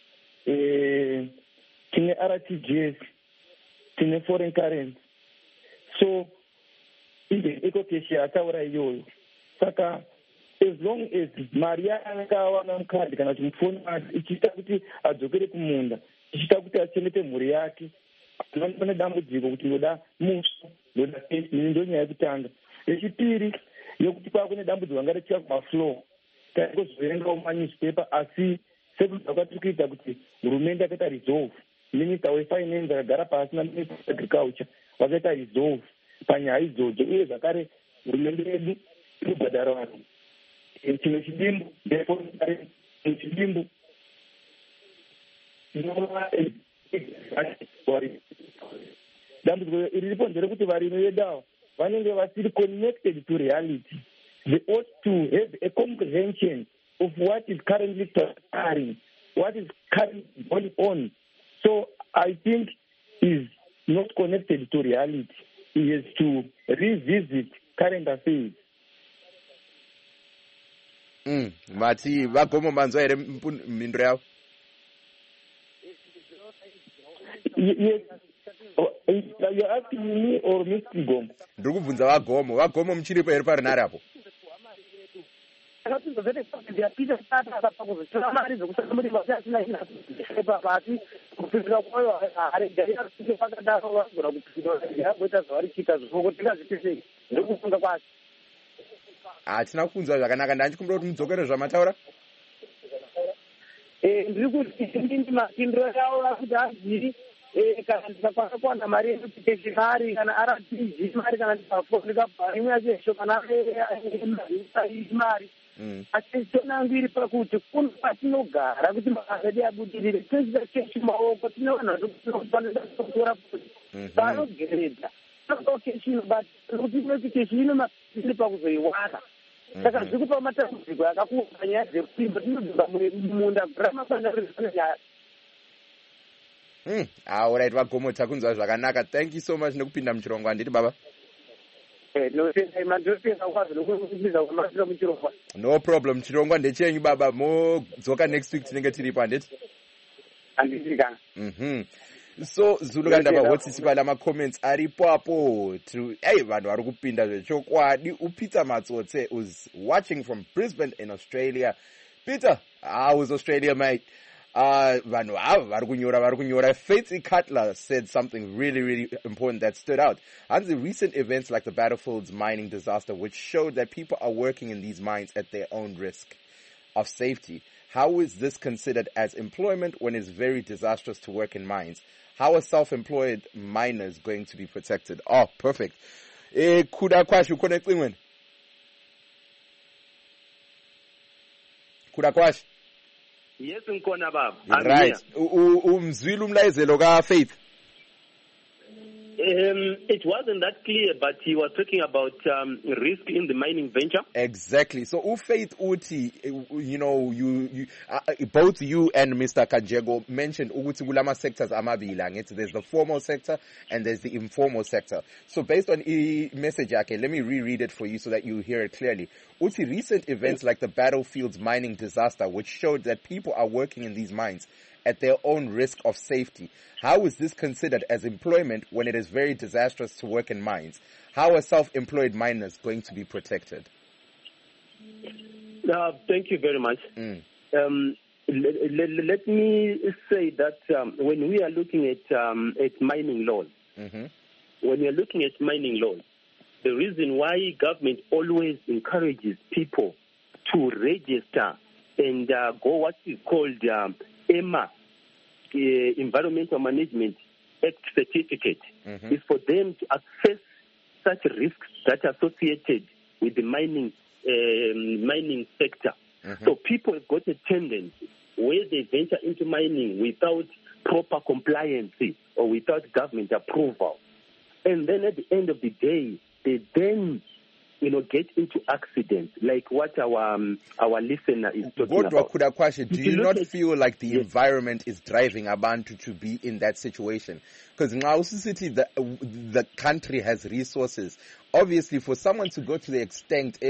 tine RTGS, tine foreign currency, so even ecocash yataura iyoyo. Saka as long as mari yakawana mukadhi kana kuti mufoni ichiita kuti adzokere kumunda, ichiita kuti achengete mhuri yake, pane dambudziko kuti ndoda muso, ndoda pesi, ndonyaya yekutanga. Yechipiri yokuti kwakune dambudziko ranga richika kumafloor, taingozoverengawo manewspaper, asi sekudza kwatiri kuita kuti hurumende yakaita resolve, minister wefinance akagara pasi naminister weagriculture vakaita resolve panyaya idzodzo, uye zvakare hurumende yedu iri kubhadhara vanhu chimwe chidimbu chidimbu dambudziko iri riripo nderekuti varimi vedu ava vanenge vasiri connected to reality. They ought to have a comprehension of what is currently transpiring, what is currently going on. So I think is not connected to reality. He has to revisit current affairs. Mati Vagomo manzwa ere mhinduro yavo. Yes. You're asking me or Mr. Gomo? Ndiri kubvunza vagomo muchiripo here parinari apo. ndiyapita sata pakuzotora mari dzokusaka muri masi asina inaepa pasi kupindira kwayo haregairasike pakadaro vagona kupindira yagoita zvavarichiita zvifoko tingazvipesei ndikufunga kwasi. Hatina kunzwa zvakanaka, ndanchikumbira kuti mudzokere zvamataura. Ndiri kuti ndindi mapindiro yavo vakuti hazviri kana ndikakwana kuwana mari yekuti mari kana arapg mari kana ndikafondikabhara imwe yachesho kana mari asi tonangu iri pakuti kuno patinogara kuti mabasa edu abudirire toisa keshi mumaoko tine vanhu vatinofanira kutora kuti vanogeredza keshi ino but kuti inoti keshi ino iri pakuzoiwana saka zviri kupa matambudziko akakura panyaya dzekuimba tinobvisa munda ramabanga rizanaya. Alright, vagomo takunzwa zvakanaka. Thank you so much nekupinda muchirongwa nditi baba. No problem, chirongwa ndechenyu baba. Modzoka next week tinenge tiripo handiti? So Zulu kandaba hotsisi pala ma-comments aripo apo vanhu vari kupinda zvechokwadi. uPeter Matsotse is watching from Brisbane in Australia. Peter, how is Australia, mate? Vanhu ava vari kunyora. Faith Cutler said something really important that stood out. And the recent events like the Battlefields mining disaster, which showed that people are working in these mines at their own risk of safety. How is this considered as employment when it's very disastrous to work in mines? How are self-employed miners going to be protected? Oh, perfect. Kuda kwashi connecting when? Kuda kwashi? Yes, ngikona baba. Right. Umzwile umlayezelo ka Faith. It wasn't that clear, but he was talking about risk in the mining venture. Exactly. So, Faith Uti, you both you and Mr. Kajego mentioned Uti Gulama sectors amabila. There's the formal sector and there's the informal sector. So, based on message, let me reread it for you so that you hear it clearly. Uti, recent events like the Battlefields mining disaster, which showed that people are working in these mines at their own risk of safety. How is this considered as employment when it is very disastrous to work in mines? How are self-employed miners going to be protected? Thank you very much. Let me say that when we are looking at mining laws, when we are looking at mining laws, the reason why government always encourages people to register and go what is called EMA, Environmental Management Act certificate, is for them to assess such risks that are associated with the mining sector. So people have got a tendency where they venture into mining without proper compliance or without government approval. And then at the end of the day, they then get into accidents like what our listener is talking about. Do you not feel like the environment is driving abantu to be in that situation? Because now the country has resources. Obviously, for someone to go to the extent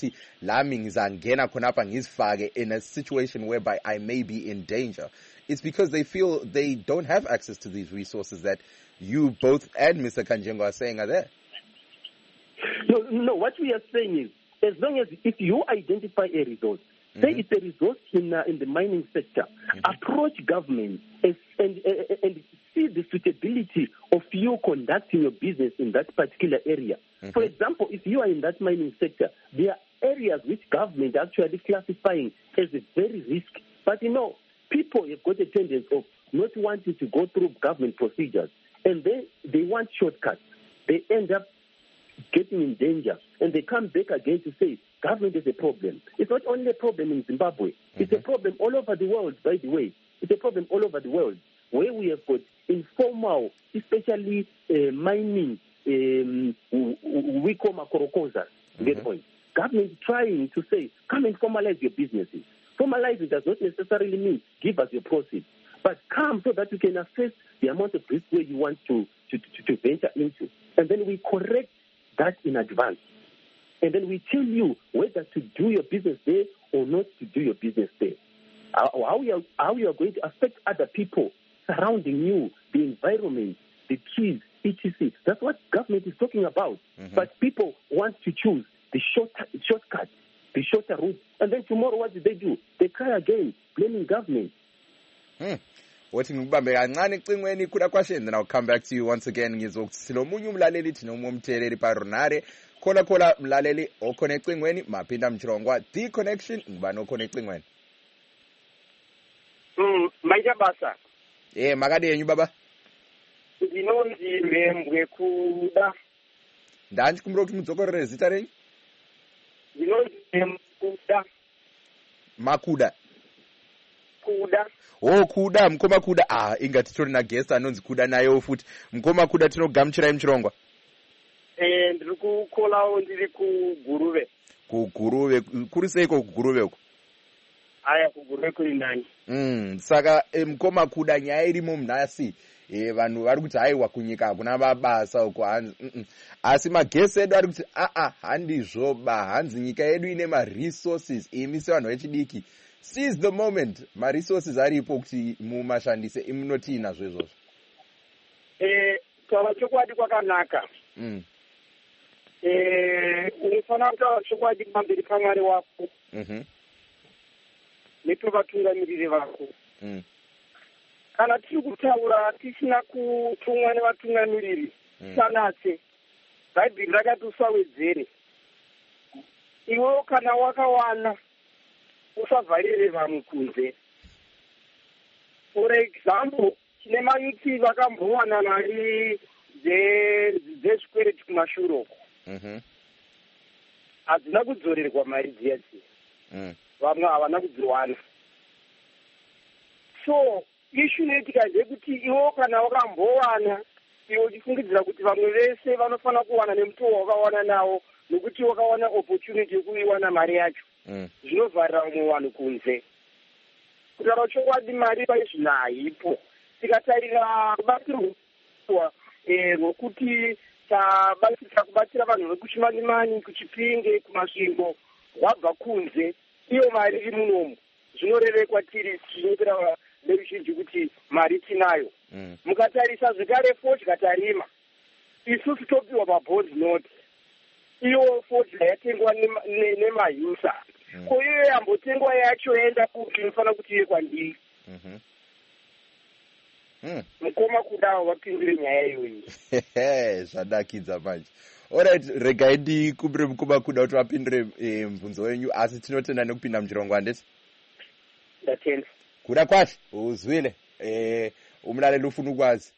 in a situation whereby I may be in danger, it's because they feel they don't have access to these resources that you both and Mr. Kanjengo are saying are there. No, what we are saying is, as long as if you identify a resource, say it's a resource in the mining sector, approach government and see the suitability of you conducting your business in that particular area. For example, if you are in that mining sector, there are areas which government actually classifying as a very risk. But people have got a tendency of not wanting to go through government procedures, and they want shortcuts. They end up getting in danger, and they come back again to say government is a problem. It's not only a problem in Zimbabwe. It's a problem all over the world, by the way. It's a problem all over the world where we have got informal, especially mining, we call makorokozas, get point. Government trying to say, come and formalize your businesses. Formalizing does not necessarily mean give us your proceeds, but come so that you can assess the amount of risk where you want to venture into. And then we correct that in advance. And then we tell you whether to do your business there or not to do your business there. How you are going to affect other people surrounding you, the environment, the trees, etc. That's what government is talking about. But people want to choose the shortcut, the shorter route. And then tomorrow, what do? They cry again, blaming government. Wathi ngikubambe kancane ecingweni kuda kwashe, and then I'll come back to you once again. Ngizokuthi silomunye umlaleli thina umumtheleli paronare khola mlaleli okhona ecingweni maphinda mchirongwa the connection ngibani okhona ecingweni. Mayabasa. Makadenyu baba. Ndinonzi Mbembwe Kuda. Ndanji kumroki mudzokorere zita renyu? Ndinonzi Kuda. Makuda. Kuda. Kuda, mkoma Kuda. Ingati tori na guest anonzi Kuda nayo futi. Mkoma Kuda tinogamuchira mchirongwa. Ndiri kukholawo ndiri kuGuruve. KuGuruve, kuri seiko kuGuruve uko? Aya kuGuruve kuri nani. Saka mkoma Kuda nyaya irimo mnasi. Vanhu vari kuti haiwa kunyika hakuna mabasa uko asi magesi edu ari kuti handizvoba, hanzi nyika yedu ine ma-resources. Imi sevanhu vechidiki, seize the moment, ma-resources aripo kuti mumashandise. Imunoti nazvo izvozvo? Taura chokwadi kwakanaka. Unofanira kutaura chokwadi pamberi paMwari wako nepevatungamiriri vako. Kana tiri kutaura tisina kutumwa nevatungamiriri sanatse. Bhaibheri rakati usawedzere. Iwewo kana wakawana usavharire vamwe kunze. For example, tine mayuti vakambowana mari dzezvikwereti kumashure uko. Hadzina kudzorerwa mari dziya dziya. Vamwe havana kudziwana. So issue inoitika ndeyekuti iwo kana wakambowana iwo uchifungidzira kuti vamwe vese vanofanira kuwana nemutowo wakawana nawo, nokuti wakawana opportunity yekuiwana mari yacho. Zvinovharira vamwe vanhu kunze. Kutaura chokwadi mari paizvino haipo. Tikatarira kubatsirwa rwokuti kubatsira vanhu vekuchimanimani, kuchipinge, kumasvingo wabva kunze, iyo mari iri munomu. Zvinoreve kwatiri tichinyepera veruzhinji kuti mari tinayo. Mukatarisa zvekare fodya tarima, isusu topiwa mabond note. Iyo fodya yatengwa nemahusa. Ko iyo yambotengwa yacho yaenda kuti inofanira kuti iye kwandiri. Mukoma Kudawo vapindure nyaya iyoyi. Zvadakidza manje. Alright, regai ndikumbire Mukoma Kuda kuti vapindure mubvunzo wenyu, asi tinotenda nekupinda muchirongwa ndeti. Ndatenda. Kuda kwashe uzwile umlaleli ufuna ukwazi.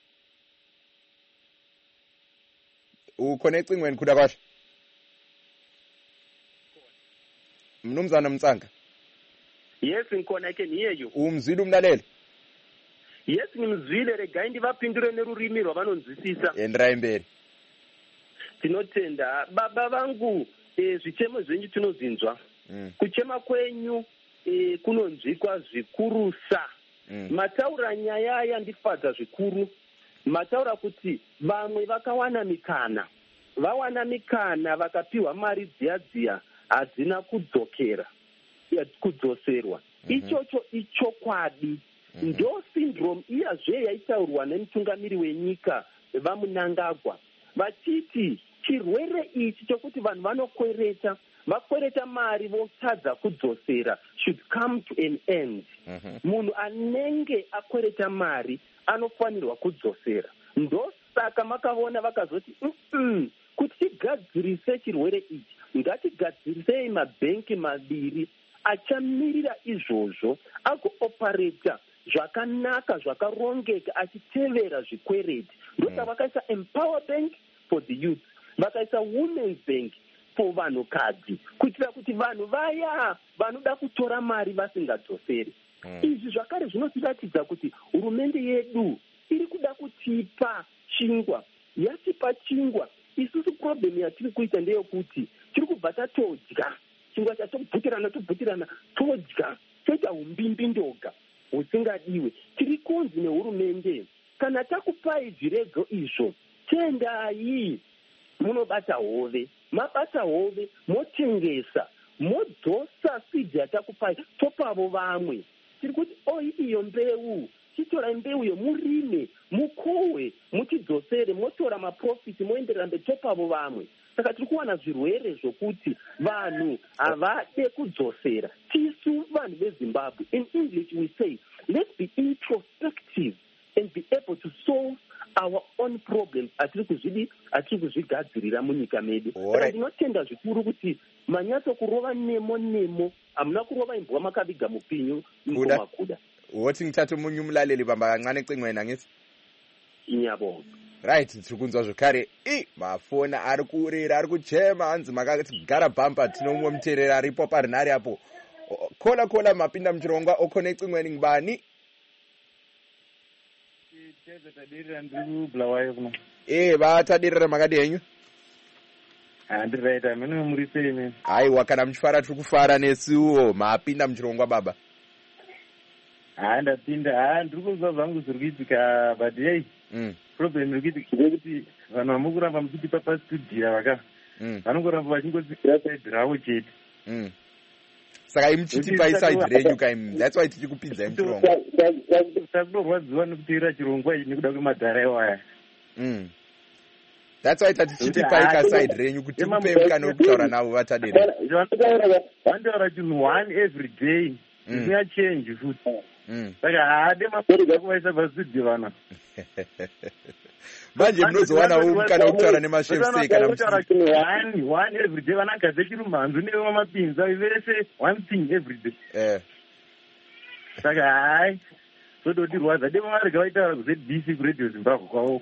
Ukhona ecingweni kuda kwashe? Mnumzana Mtsanga? Yes, ngikhona ke niyeyo. Umzwile umlaleli? Yes, ngimzwile. Regai ndivapindure nerurimi rwavanonzwisisa. Endera imberi. Tinotenda baba vangu, zvichemo zvenyu tinozinzwa. Kuchema kwenyu kunonzwikwa zvikurusa. Mataura nyaya yandifadza zvikuru. Mataura kuti vamwe vakawana mikana. Vawana mikana vakapiwa mari dziya hadzina kudzoserwa. Ichocho ichokwadi. Ndo syndrome iyazve yaitaurwa nemutungamiri wenyika vaMunangagwa. Vachiti chirwere ichi chokuti vanhu vakwereta mari votadza kudzosera should come to an end. Munhu anenge akwereta mari anofanirwa kudzosera. Ndosaka makaona vakazoti kuti tigadzirise chirwere ichi, ngatigadzirisei mabhenki maviri achamirira izvozvo agooperata zvakanaka, zvakarongeka, achitevera zvikwereti. Ndosa vakaisa Empower Bank for the youth, vakaisa Women's Bank for vanhukadzi, kuitira kuti vanhu vaya vanoda kutora mari vasingadzoseri. Izvi zvakare zvinotiratidza kuti hurumende yedu iri kuda kutipa chingwa. Yatipa chingwa, isusu problem yatiri kuita ndeyekuti tiri kubva tatodya chingwa chatobvutirana todya toita umbimbi ndoga husingadiwe. Tiri kunzi nehurumende, kana takupai zvirego izvo, tendai munobata hove, mabata hove, motengesa, modzosa seed yatakupai, topavo vamwe. Tiri kuti iyo mbeu chitorai mbeu yomurime, mukohwe, muchidzosere, motora maprofiti, moenderera mberi topavo vamwe. Saka tiri kuwana zvirwere zvokuti vanhu havade kudzosera. Tisu vanhu veZimbabwe, in English we say, let's be introspective and be able to solve our own problems atiri kuzvigadzirira munyika medu. Saka ndinotenda zvikuru kuti manyatso kurova nemo hamuna kurova imbwa makaviga mupinyu makuda. Woti ngithatha umunye umlaleli bamba kancane ecingweni angithi? Ngiyabonga. Right, tiri kunzwa zvekare mafona ari kurira ari kuchema hanzi makati gara bamba tinomwe muterera aripo parinari apo. Kola mapinda muchirongwa okone ecingweni ngibani? Vatadirira makadi henyu? Handiraita mene murisei mene. Aiwa kana muchifara tiri kufara nesuwo mapinda muchirongwa baba. Ndapinda ndiri kunzwa zvangu zviri kuitika but hey problem iri kuitika ndekuti vanhu vamukuramba muchitipa pastudio vaka vanongoramba vachingosira side ravo chete. Saka imuchitipai side renyu kaim, that's why tichi kupinzai muchirongwa. Takutorwadziwa nekuteera chirongwa ichi nekuda kwemadhara ewaya. That's why tatichitipai kaside renyu kuti mupe mukana wekutaura navo vatadere. Vantaura chinhu one every day zvisina change futi. Saka haade mapolisa kuvaisa pastudio vana. Manje munozowanawo mukana wekutaura nemashef sei kana muchitaura chinhu one every day vanagaze chiri mhanzu nevamapinza vese one thing every day. Saka hai todotirwadza dema varega vaitaura kuZBC kuRadio Zimbabwe kwavo.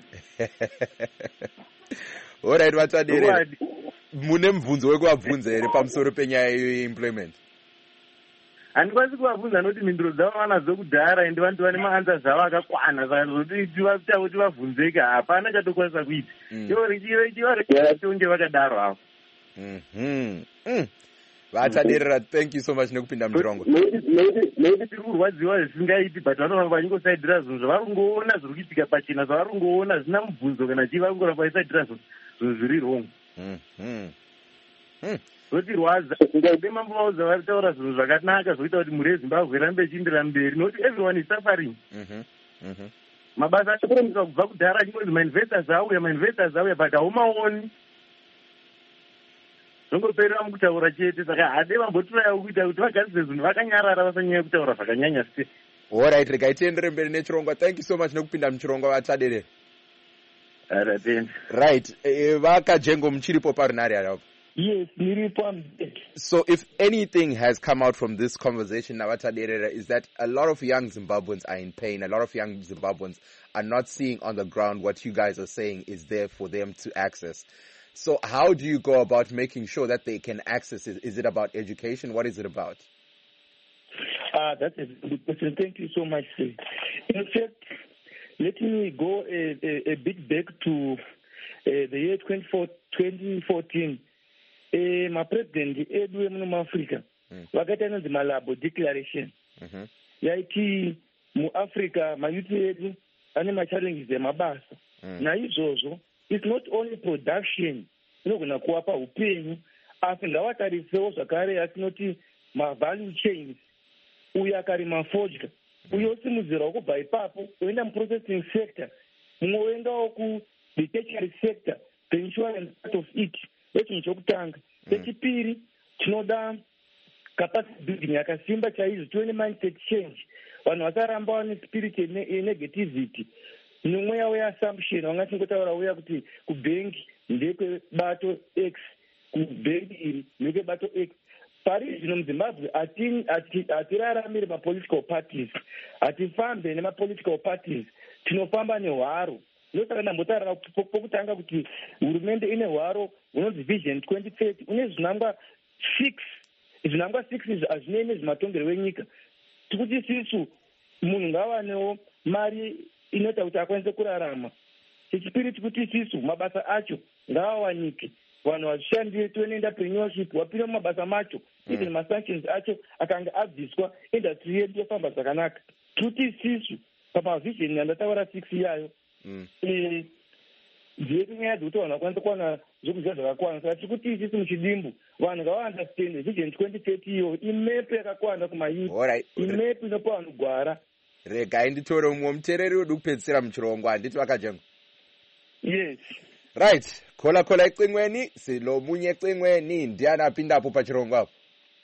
Alright vatadere, mune mubvunzo wekuvabvunza here pamusoro penyaya yeemployment? Handikwanisi kuvabvunza nokuti mhinduro dzavo vanadzo kudhara ende vantu vane maanza zvavo akakwana, saka zvokuti tivapita kuti vabvunzeke hapana chatokwanisa kuita. Chivaretonge vakadaro havo. Vataderera, thank you so much nekupinda muchirongo. Nokuti tiri kurwadziwa zvisingaiti but vanoramba vachingosaidhira zvinhu zvavari kungoona zviri kuitika pachena, zvavari kungoona zvisina mubvunzo kana chii, vari kungoramba vachisaidhira zvinhu zviri wrong. Zotirwadza kungaide mambo vaudza varitaura zvinhu zvakanaka zvoita kuti mhuri yeZimbabwe irambe ichiendera mberi nokuti everyone is suffering. Mabasa achikurumisa kubva kudhara achingozi mainvestors auya but haumaoni. Zvongoperera mukutaura chete, saka hade vambotorawo kuita kuti vagadzise zvinhu vakanyarara vasanyanya kutaura zvakanyanya sei. Alright, regai tiendere mberi nechirongwa. Thank you so much nekupinda muchirongwa vatadere. Right, vakajengo muchiripo parunari apo. Yes, so if anything has come out from this conversation, Navataderera, is that a lot of young Zimbabweans are in pain. A lot of young Zimbabweans are not seeing on the ground what you guys are saying is there for them to access. So how do you go about making sure that they can access it? Is it about education? What is it about? That's a good question. Thank you so much, sir. In fact, let me go a bit back to the year 2014. President edu muAfrica vakaita inonzi Malabo Declaration yaiti muAfrica mayuthi edu ane machallenges emabasa. Naizvozvo it's not only production inogona kuwapa upenyu, asi ngawatarisewo zvakare atinoti mavalue chains. Uyu akarima fodya, uyu osimudzirawo kubva ipapo oenda muprocessing sector, mumwe oendawo ku-the tertiary sector, the insurance part of it. Echinhu chokutanga. Chechipiri, tinoda capacity building yakasimba chaizvo, tive nemindset change. Vanhu vasaramba vane spirit yenegativity nomweya weassumption. Vanga tingotaura uya kuti kubhengi ndekwebato X, kubhengi iri ndekwebato X. Pari zvino muZimbabwe hatiraramire mapolitical parties, hatifambe nemapolitical parties, tinofamba nehwaro. Ndosaka ndambotaura pokutanga kuti hurumende ine hwaro hunonzi Vision 2030 une zvinangwa 6. Zvinangwa 6 izvi hazvinei nezvematongerwo enyika. Tikuti isisu munhu ngavanewo mari inoita kuti akwanise kurarama. Chechipiri tikuti isisu mabasa acho ngavawanike, vanhu vazvishandire, tive neentrepreneurship. Wapinda mumabasa macho even masanctions acho akanga abviswa, industry yedu yofamba zvakanaka. Tikuti isisu pamavision yandataura 6 iyayo dziri nyaya dzekuti vanhu vakwanisa kuwana zvokudya zvakakwana. Saka tiri kuti isisi muchidimbu vanhu ngavaunderstand Vision 2030 iyo imepe yakakwana kumayuth, imepe inopa vanhu gwara Regai nditore umwe muteereri wedu kupedzisira muchirongwa handiti vakajenga. Yes. Right, kola icingweni silomunye ecingweni ndiani apindapo pachirongwa apo.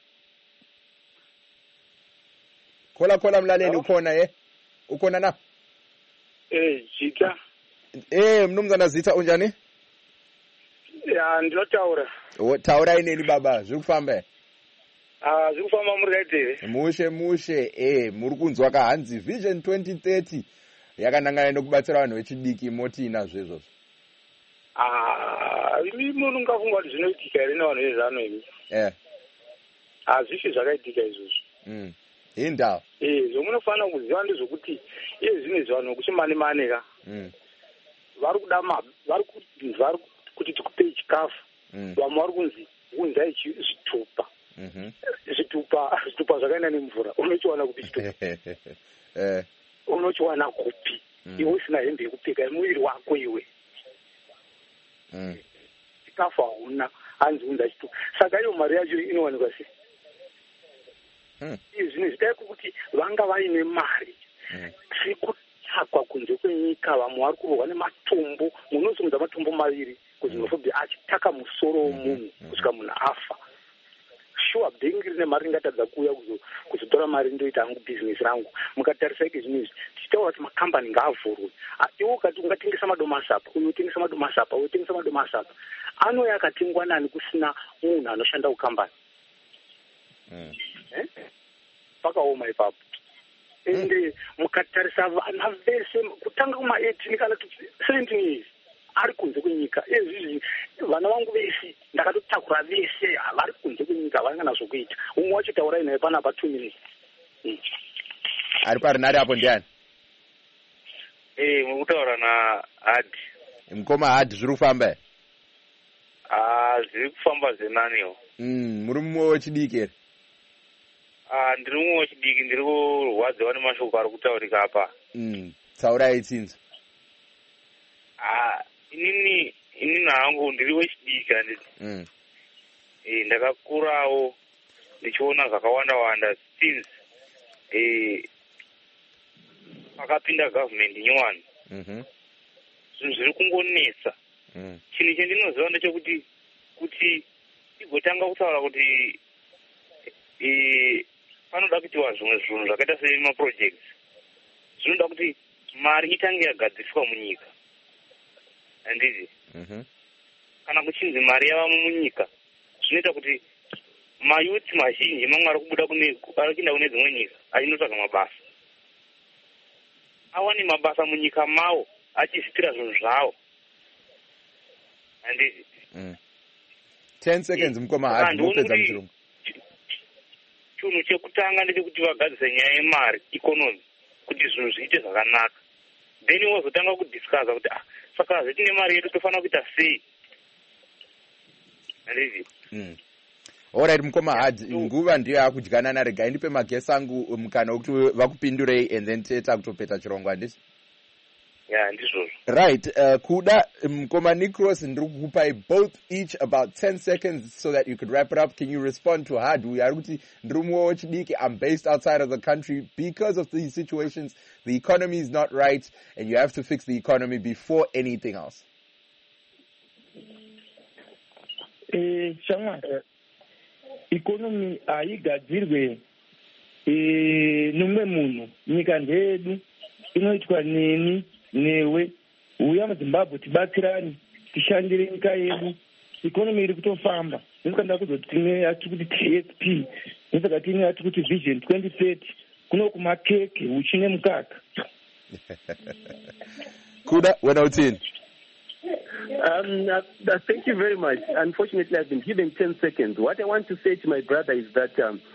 Kola mlaleli ukhona ukhona na? Zita. Mnumzana Zita unjani? Ya ndinotaura. Taura ineni baba, zviri kufamba? Zviri kufamba muri right here. Mushe, muri kunzwa kahanzi Vision 2030 yakanangana nokubatsira vanhu vechidiki motina zvezvo. Imi munhu ungafunga kuti zvinoitika here nevanhu vezano imi? Hazvisi zvakaitika izvozvo. Inda. Zvomunofanira kuziva ndezvokuti zvinezvi vanhu kuchimane ka. Vari kuda vari kuti tikupei chikafu. Vamwe vari kunzai zvitupa. Zvitupa zvakaenda nemvura. Unochiwana kuti chitupa. Unochiwana kupi? Iwe usina hembe yekupfeka muviri wako iwe. Chikafu hauna, hanzi unza chitupa. Saka iyo mari yacho inowanikwa sei? Izvi zvitai kuti vanga vaine mari dzekutsvakwa kunze kwenyika. Vamwe vari kurohwa nematombo. Munhu unosimudza matombo maviri kuzvinofobia achitaka musoro womunhu kusvika munhu afa. Sure, bhengi rine mari ringatadza kuuya kuzotora mari ndoita hangu bhizinesi rangu. Mukatarisa ike zvinezvi tichitaura kuti makambani ngaavhurwe. Iwo ukati ungatengesa madomasi apa, unotengesa madomasi apa, unotengesa madomasi apa, anouya akatengwa nani kusina munhu anoshanda kukambani. Pakaoma ipapo. Ende mukatarisa vana vese kutanga kuma18 kana 17 years ari kunze kwenyika. Izvi vana vangu vese ndakatotakura vese vari kunze kwenyika vangana zvokuita. Umwe wacho taura naye panapa 2 minutes. Ari parinari apo ndiani? Mukutaura na Hadi. Mukoma Hadi zviri kufamba? Zviri kufamba zenaniwo. Muri mumwe wechidiki here? Ndiri mumwe wechidiki, ndiri kurwadziwa nemashoko ari kutaurika apa. Tsaurai tsinzo. Inini hangu ndiri wechidiki handiti. Ndakakurawo ndichiona zvakawanda since pakapinda government nyowani. Zvinhu zviri kungonetsa. Chinhu chendinoziva ndechekuti igotanga kutaura kuti panoda kuitiwa zvimwe zvinhu zvakaita semaprojects. Zvinoda kuti mari itange yagadziriswa munyika. Handiti? Kana kuchinzi mari yavamo munyika, zvinoita kuti mayuthi mazhinji mamwe ari kubuda kuenda kune dzimwe nyika achinotsvaga mabasa. Awane mabasa munyika mavo achizvitira zvinhu zvavo. Handiti? 10 seconds mukoma Hadi mupedza muchirungu. Chinhu chekutanga ndechekuti vagadzise nyaya yemari, ikonomi, kuti zvinhu zviite zvakanaka. Then wozotanga kudiscussa kuti saka zvetine mari yedu tofanira kuita sei. Handiti? Alright mukoma Hadi, nguva ndiyo yakudyana. Regai ndipe magesi angu mukana wekuti vakupindurei and then teta kutopeta chirongwa handisi? Ndizvozvo. Right, kuda mukoma Nicros ndiri kukupai both each about 10 seconds so that you could wrap it up. Can you respond to Hadi? Uyo ari kuti ndiri mumwe wechidiki, I'm based outside of the country because of these situations. The economy is not right and you have to fix the economy before anything else. Shamwari, ikonomi haigadzirwe nomumwe munhu. Nyika ndedu inoitwa neni newe. Uya muZimbabwe tibatsirani, tishandire nyika yedu. Ikonomi iri kutofamba. Ndinofanira kuzoti tine ati kuti TSP, ndosaka tine ati kuti Vision 2030. Kuno kumakeke uchine mukaka. Kuda wena uthini? Thank you very much. Unfortunately, I've been given 10 seconds. What I want to say to my brother is that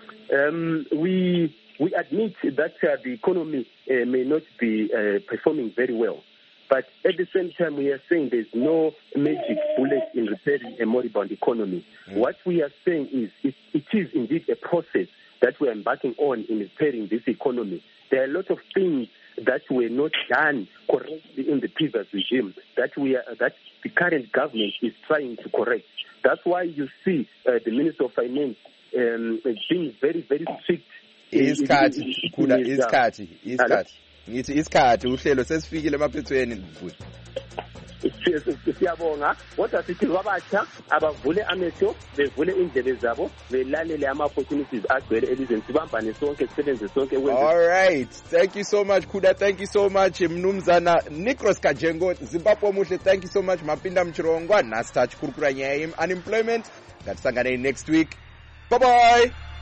we admit that the economy may not be performing very well. But at the same time, we are saying there's no magic bullet in repairing a moribund economy. What we are saying is it is indeed a process that we are embarking on in repairing this economy. There are a lot of things that were not done correctly in the previous regime that the current government is trying to correct. That's why you see the Minister of Finance being very, very strict isikhathi khula isikhathi uhlelo sesifikile emaphethweni mfuthu. Siyabonga kodwa sithi kwabatsha abavule amehlo bevule indlebe zabo belalele ama-opportunities agcwele elizweni sibambane sonke sisebenze sonke. All right, thank you so much Khuda, thank you so much mnumzana Nicros Kajengo, Zimbabwe muhle, thank you so much Mapinda Mchirongwa, nasithatha kurukura nyaya unemployment. Ngatisangane next week, bye bye.